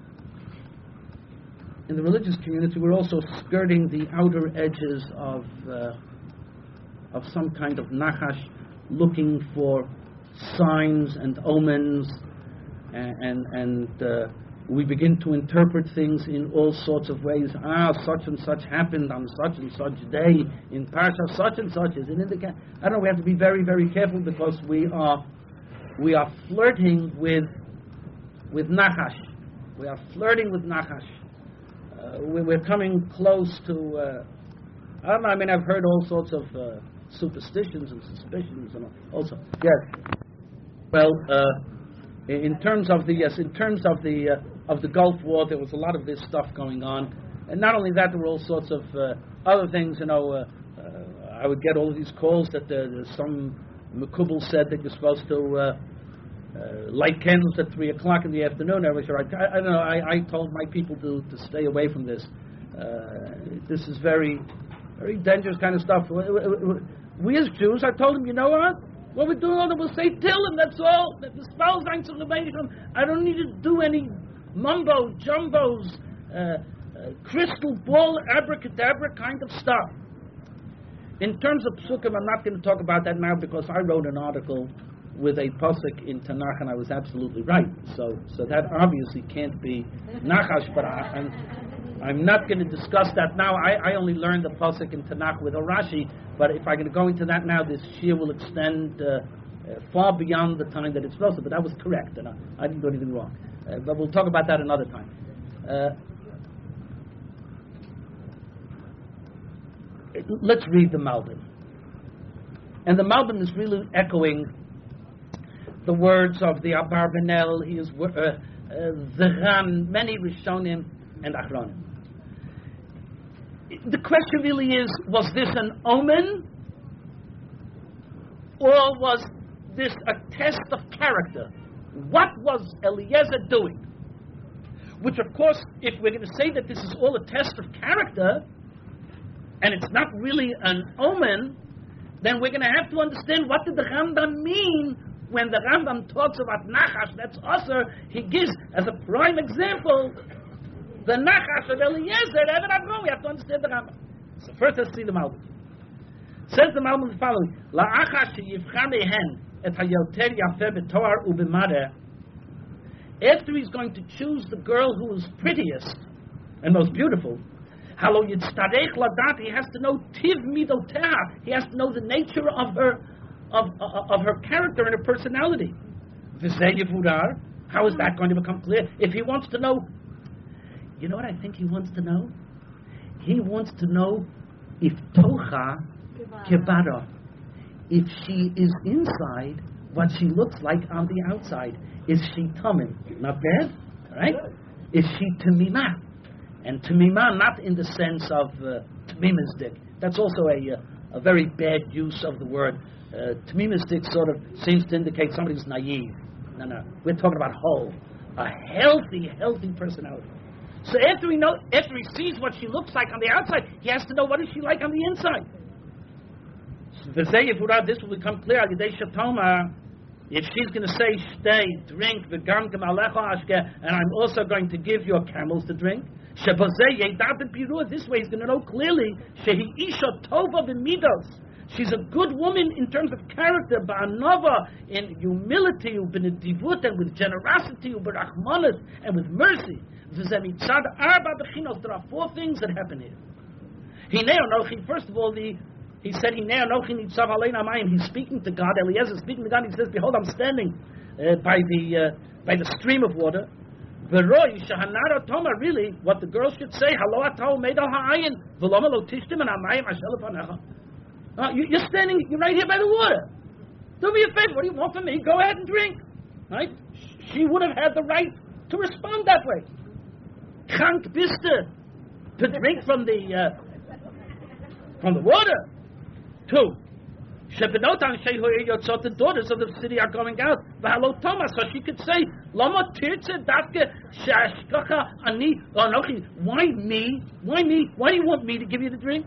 in the religious community, we're also skirting the outer edges of uh, of some kind of nachash, looking for signs and omens, and and. and uh, we begin to interpret things in all sorts of ways. Ah, such and such happened on such and such day in Parsha, such and such is an indicator. I don't know, we have to be very, very careful because we are we are flirting with with Nachash. We are flirting with Nachash. Uh, we, we're coming close to, uh, I don't know, I mean, I've heard all sorts of uh, superstitions and suspicions and all also. Yes. Well, uh, in terms of the, yes, in terms of the, uh, of the Gulf War, there was a lot of this stuff going on, and not only that, there were all sorts of uh, other things. You know, uh, uh, I would get all of these calls that uh, some Mekubal said that you're supposed to uh, uh, light candles at three o'clock in the afternoon. I was right. I, I don't know. I, I told my people to, to stay away from this. Uh, this is very, very dangerous kind of stuff. We as Jews, I told them, you know what? What we're doing, all that we'll say Tillim, that's all. That the spells I don't need to do any mumbo jumbos, uh, uh, crystal ball, abracadabra kind of stuff. In terms of psukim, I'm not going to talk about that now because I wrote an article with a pasuk in Tanakh and I was absolutely right. So, so that obviously can't be Nachash, but I, I'm, I'm not going to discuss that now. I, I only learned the pasuk in Tanakh with a Rashi, but if I'm going to go into that now, this shir will extend uh, uh, far beyond the time that it's supposed to. But that was correct, and I, I didn't do anything wrong. Uh, but we'll talk about that another time. Uh, let's read the Malbim. And the Malbim is really echoing the words of the Abarbanel. He is uh, uh, Zeran, many Rishonim and Achronim. The question really is, was this an omen? Or was this a test of character? What was Eliezer doing? Which, of course, if we're going to say that this is all a test of character, and it's not really an omen, then we're going to have to understand what did the Rambam mean when the Rambam talks about Nachash, that's Aser. He gives, as a prime example, the Nachash of Eliezer. We have to understand the Rambam. So first let's see the Malbim. Says the Malbim the following: La'achash yivcha mehen et hayoter yafeh b'toar u'b'mareh. After he's going to choose the girl who is prettiest and most beautiful, halo yitztarech ladat, he has to know tiv midoteha. He has to know the nature of her, of uh, of her character and her personality. V'zeh yivudar. How is that going to become clear? If he wants to know, you know what I think he wants to know? He wants to know if tocha kebara, if she is inside what she looks like on the outside. Is she tamim? Not bad, right? Is she tamimah? And tamimah not in the sense of uh, tamimah's dick. That's also a, uh, a very bad use of the word. Uh, Tamimistic sort of seems to indicate somebody who's naive. No, no. We're talking about whole. A healthy, healthy personality. So after he know, after he sees what she looks like on the outside, he has to know what is she like on the inside. This will become clear. If she's going to say, stay, drink, and I'm also going to give your camels to drink, this way he's going to know clearly, she's a good woman in terms of character, in humility, and with generosity, and with mercy. There are four things that happen here. First of all, the He said, he's speaking to God. Eliezer is speaking to God. He says, behold, I'm standing uh, by the uh, by the stream of water. Really, what the girl should say, uh, you, you're standing, you're right here by the water. Do me a favor, what do you want from me? Go ahead and drink. Right? She would have had the right to respond that way. Krank biste, to drink from the uh, from the water. Two, the daughters of the city are going out. Thomas, so she could say, why me? Why me? Why do you want me to give you the drink?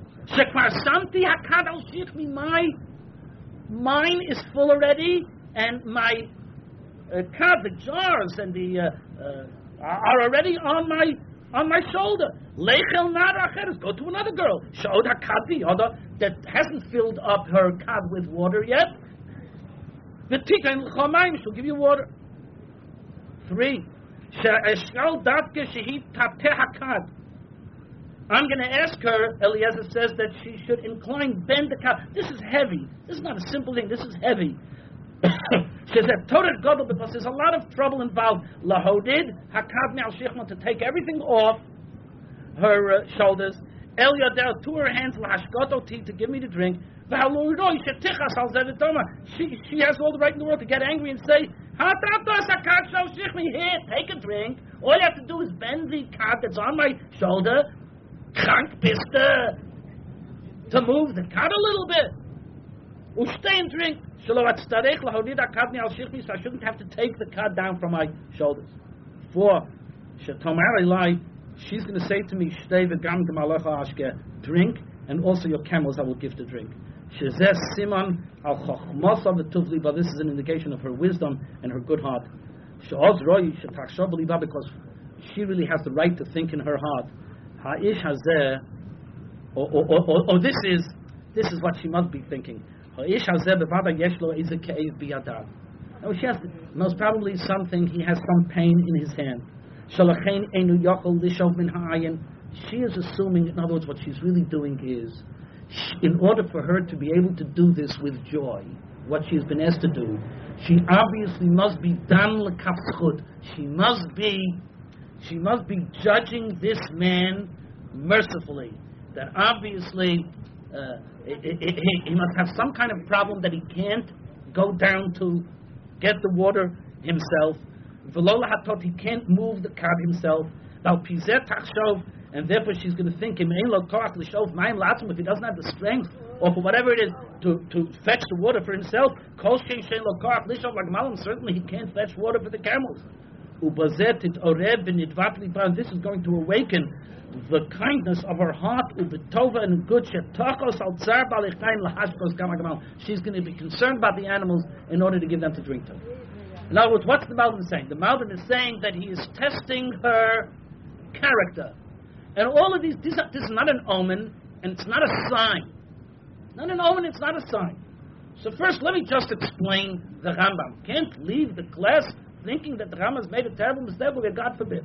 My mine is full already, and my uh, card, the jars and the uh, uh, are already on my on my shoulder. Lechel naracheres, go to another girl. Showed her kad the other that hasn't filled up her kad with water yet. The tika in l'chomayim, she'll give you water. Three, she'eshal datke shehi tateh hakad. I'm going to ask her, Eliezer says, that she should incline, bend the kad. This is heavy. This is not a simple thing. This is heavy. She said, Torah Gadol, because there's a lot of trouble involved. Lahodid, hakad me'al shichma, to take everything off her uh, shoulders. El yadel, to her hands, lahashgoto tea, to give me the drink. She she has all the right in the world to get angry and say, here, take a drink. All you have to do is bend the kad that's on my shoulder, krank piste, to move the kad a little bit. Stay and drink. So I shouldn't have to take the kad down from my shoulders. Four, she's going to say to me, drink, and also your camels I will give to drink. Siman al chochmos of the tuvli, but this is an indication of her wisdom and her good heart. Because she really has the right to think in her heart. Ha'ish hazeh, or, or, or, or this is this is what she must be thinking. Ha'ish hazeh bevada yeshlo is a ke'ev biyadav. Now she has most probably something. He has some pain in his hand. Shalachein enu yochol lishov min ha'ayin. She is assuming, in other words, what she's really doing is, in order for her to be able to do this with joy, what she's been asked to do, she obviously must be dan l'kafschut. She must be, she must be judging this man mercifully. That obviously uh, it, it, it, he must have some kind of problem that he can't go down to get the water himself. V'lo lahatot, he can't move the kad himself. Val pizeh tachshov. And therefore she's going to think, if he doesn't have the strength, or for whatever it is, to, to fetch the water for himself, certainly he can't fetch water for the camels. This is going to awaken the kindness of her heart, and good. She's going to be concerned about the animals in order to give them to drink to. In other words, what's the Malbim saying? The Malbim is saying that he is testing her character. And all of these, this, this is not an omen, and it's not a sign. Not an omen, it's not a sign. So first, let me just explain the Rambam. Can't leave the class thinking that the Rambam has made a terrible mistake, but God forbid.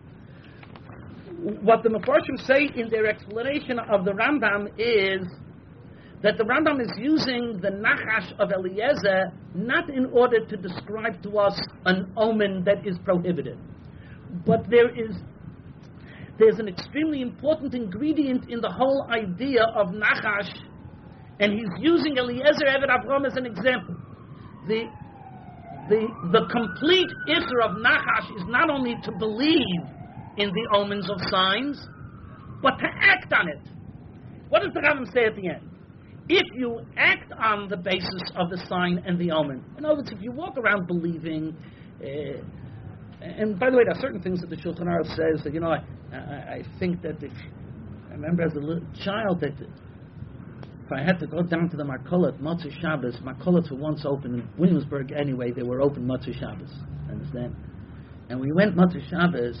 What the Mefarshim say in their explanation of the Rambam is that the Rambam is using the Nachash of Eliezer not in order to describe to us an omen that is prohibited, but there is There's an extremely important ingredient in the whole idea of Nachash, and he's using Eliezer Eved Avram as an example. The, the, the complete issur of Nachash is not only to believe in the omens of signs, but to act on it. What does the Rambam say at the end? if you act on the basis of the sign and the omen. In other words, if you walk around believing, uh, and by the way, there are certain things that the Shulchan Aruch says that, you know, I, I, I think that if, I remember as a little child that if I had to go down to the Markolat, Motzei Shabbos, Markolats were once open in Williamsburg anyway, they were open Motzei Shabbos, understand? And we went Motzei Shabbos,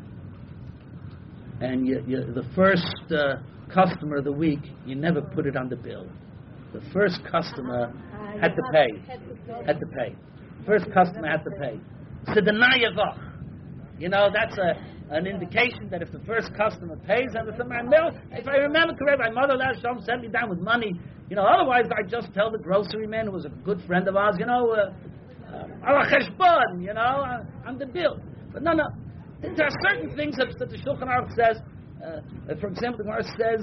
and you, you, the first uh, customer of the week, you never put it on the bill. The first customer had to pay. Had to pay. First customer had to pay. Sedanayavach. You know, that's a an indication that if the first customer pays, and if I remember correctly, my mother last time sent me down with money. You know, otherwise I'd just tell the grocery man who was a good friend of ours, you know, ala cheshbon, you know, on the bill. But no, no. There are certain things that, that the Shulchan Aruch says. Uh, for example, the Gemara says,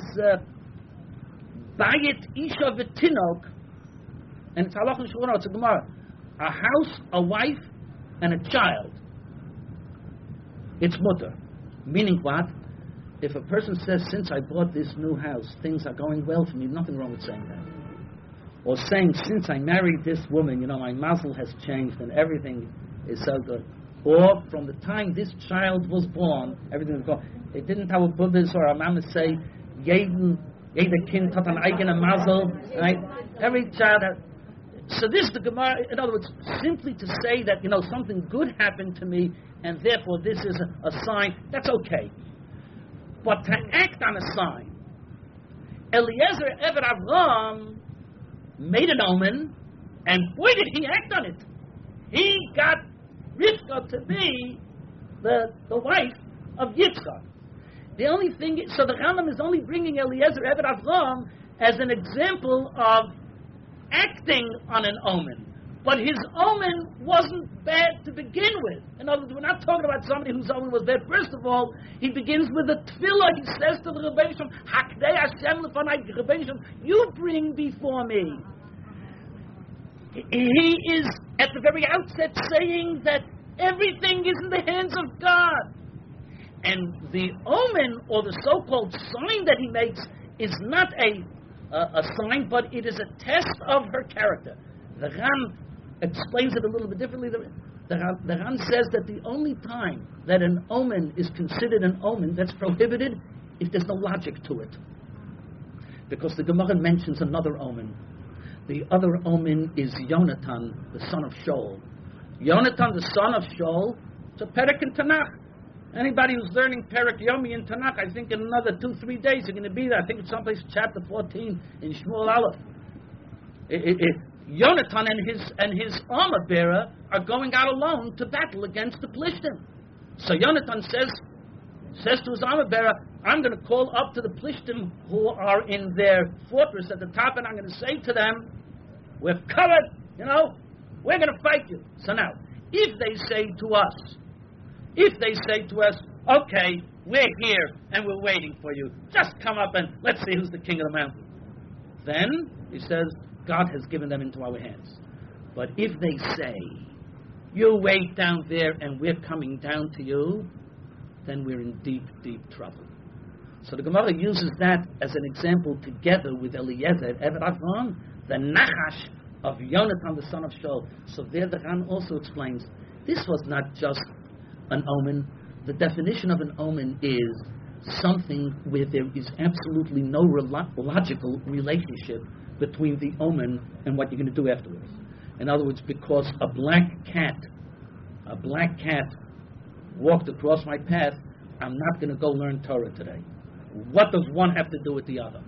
"Bayit isha v'tinok," and it's halach in Shulchan Aruch. It's a Gemara. A house, a wife, and a child. It's mutter. Meaning what? If a person says, "Since I bought this new house, things are going well for me," nothing wrong with saying that. Or saying, "Since I married this woman, you know, my mazel has changed and everything is so good." Or from the time this child was born, everything was going. It didn't have a Buddhist or a mama say, "Jeden, jeder Kind hat an eigene mazel," right? Every child has. So this is the Gemara. In other words, simply to say that, you know, something good happened to me, and therefore this is a, a sign. That's okay. But to act on a sign, Eliezer Eved Avram made an omen, and boy did he act on it. He got Rivka to be the the wife of Yitzchak. The only thing, so the Rambam is only bringing Eliezer Eved Avram as an example of acting on an omen. But his omen wasn't bad to begin with. In other words, we're not talking about somebody whose omen was bad. First of all, he begins with a tefillah. He says to the Rebbeinu Shem, "Hakdei Hashem lefanai Rebbeinu Shem, you bring before me." He is, at the very outset, saying that everything is in the hands of God. And the omen, or the so-called sign that he makes, is not a Uh, a sign, but it is a test of her character. The Ran explains it a little bit differently. The, the, Ran, the Ran says that the only time that an omen is considered an omen that's prohibited if there's no logic to it. Because the Gemara mentions another omen. The other omen is Yonatan, the son of Shaul. Yonatan, the son of Shaul, it's a perek in Tanakh. Anybody who's learning Perek Yomi in Tanakh, I think in another two, three days you're going to be there. I think it's someplace chapter fourteen in Shmuel Aleph. It, it, it, Yonatan and his and his armor bearer are going out alone to battle against the Plishtim. So Yonatan says says to his armor bearer, "I'm going to call up to the Plishtim who are in their fortress at the top, and I'm going to say to them, we're covered, you know, we're going to fight you." So now, if they say to us, If they say to us, "Okay, we're here and we're waiting for you. Just come up and let's see who's the king of the mountain," then, he says, God has given them into our hands. But if they say, "You wait down there and we're coming down to you," then we're in deep, deep trouble. So the Gemara uses that as an example together with Eliezer, Eved Avram, the Nachash of Yonatan, the son of Shaul. So there the Ran also explains, this was not just an omen. The definition of an omen is something where there is absolutely no re- logical relationship between the omen and what you're going to do afterwards. In other words, because a black cat, a black cat walked across my path, I'm not going to go learn Torah today. What does one have to do with the other?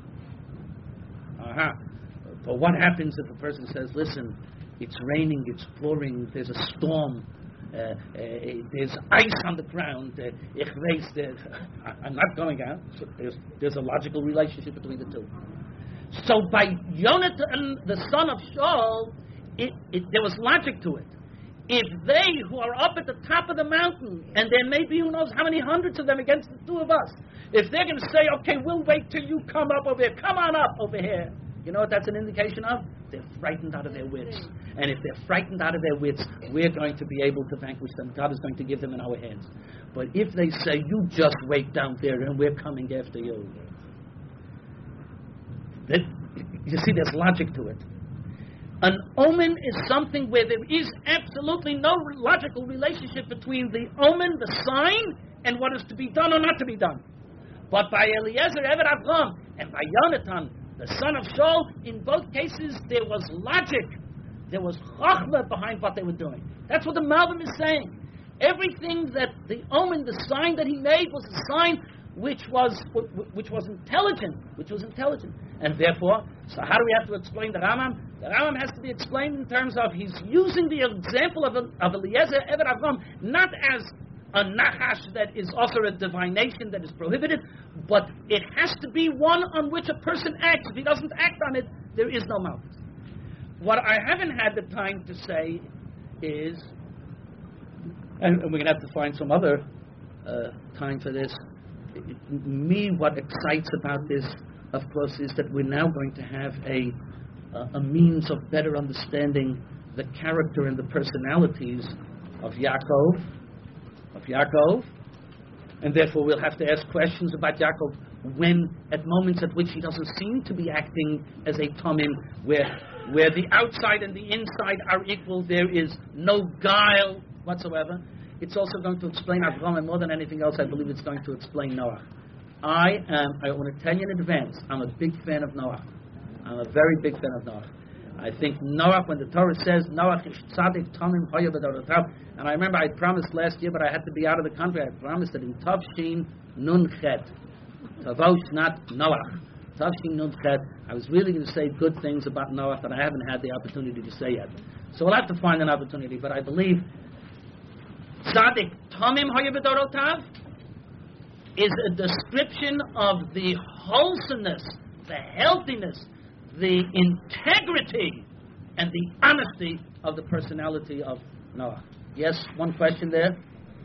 Aha. But what happens if a person says, "Listen, it's raining, it's pouring, there's a storm, Uh, uh, there's ice on the ground, uh, ich weiß, uh, I'm not going out." So there's, there's a logical relationship between the two. So by Yonatan, the son of Shaul, it, it, there was logic to it. If they who are up at the top of the mountain, and there may be who knows how many hundreds of them against the two of us, if they're going to say, "Okay, we'll wait till you come up over here, come on up over here," you know what that's an indication of? They're frightened out of their wits. And if they're frightened out of their wits, we're going to be able to vanquish them. God is going to give them in our hands. But if they say, "You just wait down there and we're coming after you," that You see, there's logic to it. An omen is something where there is absolutely no logical relationship between the omen, the sign, and what is to be done or not to be done. But by Eliezer, Eved Avram, and by Yonatan, the son of Shaul, in both cases there was logic. There was chachma behind what they were doing. That's what the Malbim is saying. Everything that the omen, the sign that he made, was a sign which was which was intelligent, which was intelligent. And therefore, so how do we have to explain the Rambam? The Rambam has to be explained in terms of he's using the example of, of Eliezer, Eved Avram, not as a nachash that is also a divination that is prohibited, but it has to be one on which a person acts. If he doesn't act on it, there is no malchus. What I haven't had the time to say is, and we're going to have to find some other uh, time for this, me, what excites about this, of course, is that we're now going to have a, a, a means of better understanding the character and the personalities of Yaakov, of Yaakov, and therefore we'll have to ask questions about Yaakov when, at moments at which he doesn't seem to be acting as a Tomim, where where the outside and the inside are equal, there is no guile whatsoever. It's also going to explain Avraham, and more than anything else, I believe it's going to explain Noah. I am, I want to tell you in advance, I'm a big fan of Noah. I'm a very big fan of Noah. I think Noah, when the Torah says, Noah is tzaddik tamim hoya b'dorotav, and I remember I promised last year, but I had to be out of the country, I promised that in Tavshin Nun Chet, Tavosh not Noah, Tavshin Nun Chet, I was really going to say good things about Noah that I haven't had the opportunity to say yet. So we'll have to find an opportunity, but I believe tzaddik tamim hoya b'dorotav is a description of the wholesomeness, the healthiness, the integrity, and the honesty of the personality of Noah. Yes, one question there.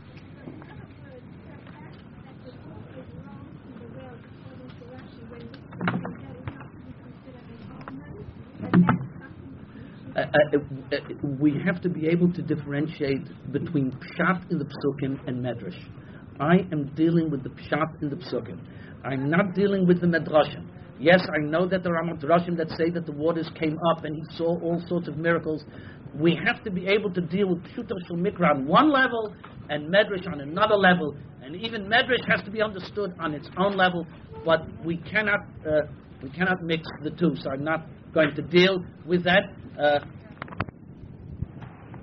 Uh, uh, uh, we have to be able to differentiate between Pshat in the Psukim and Medrash. I am dealing with the Pshat in the Psukim. I'm not dealing with the Medrashim. Yes, I know that there are Medrashim that say that the waters came up and he saw all sorts of miracles. We have to be able to deal with Pshuto Shel Mikra on one level and Medrash on another level. And even Medrash has to be understood on its own level, but we cannot uh, we cannot mix the two. So I'm not going to deal with that. Uh,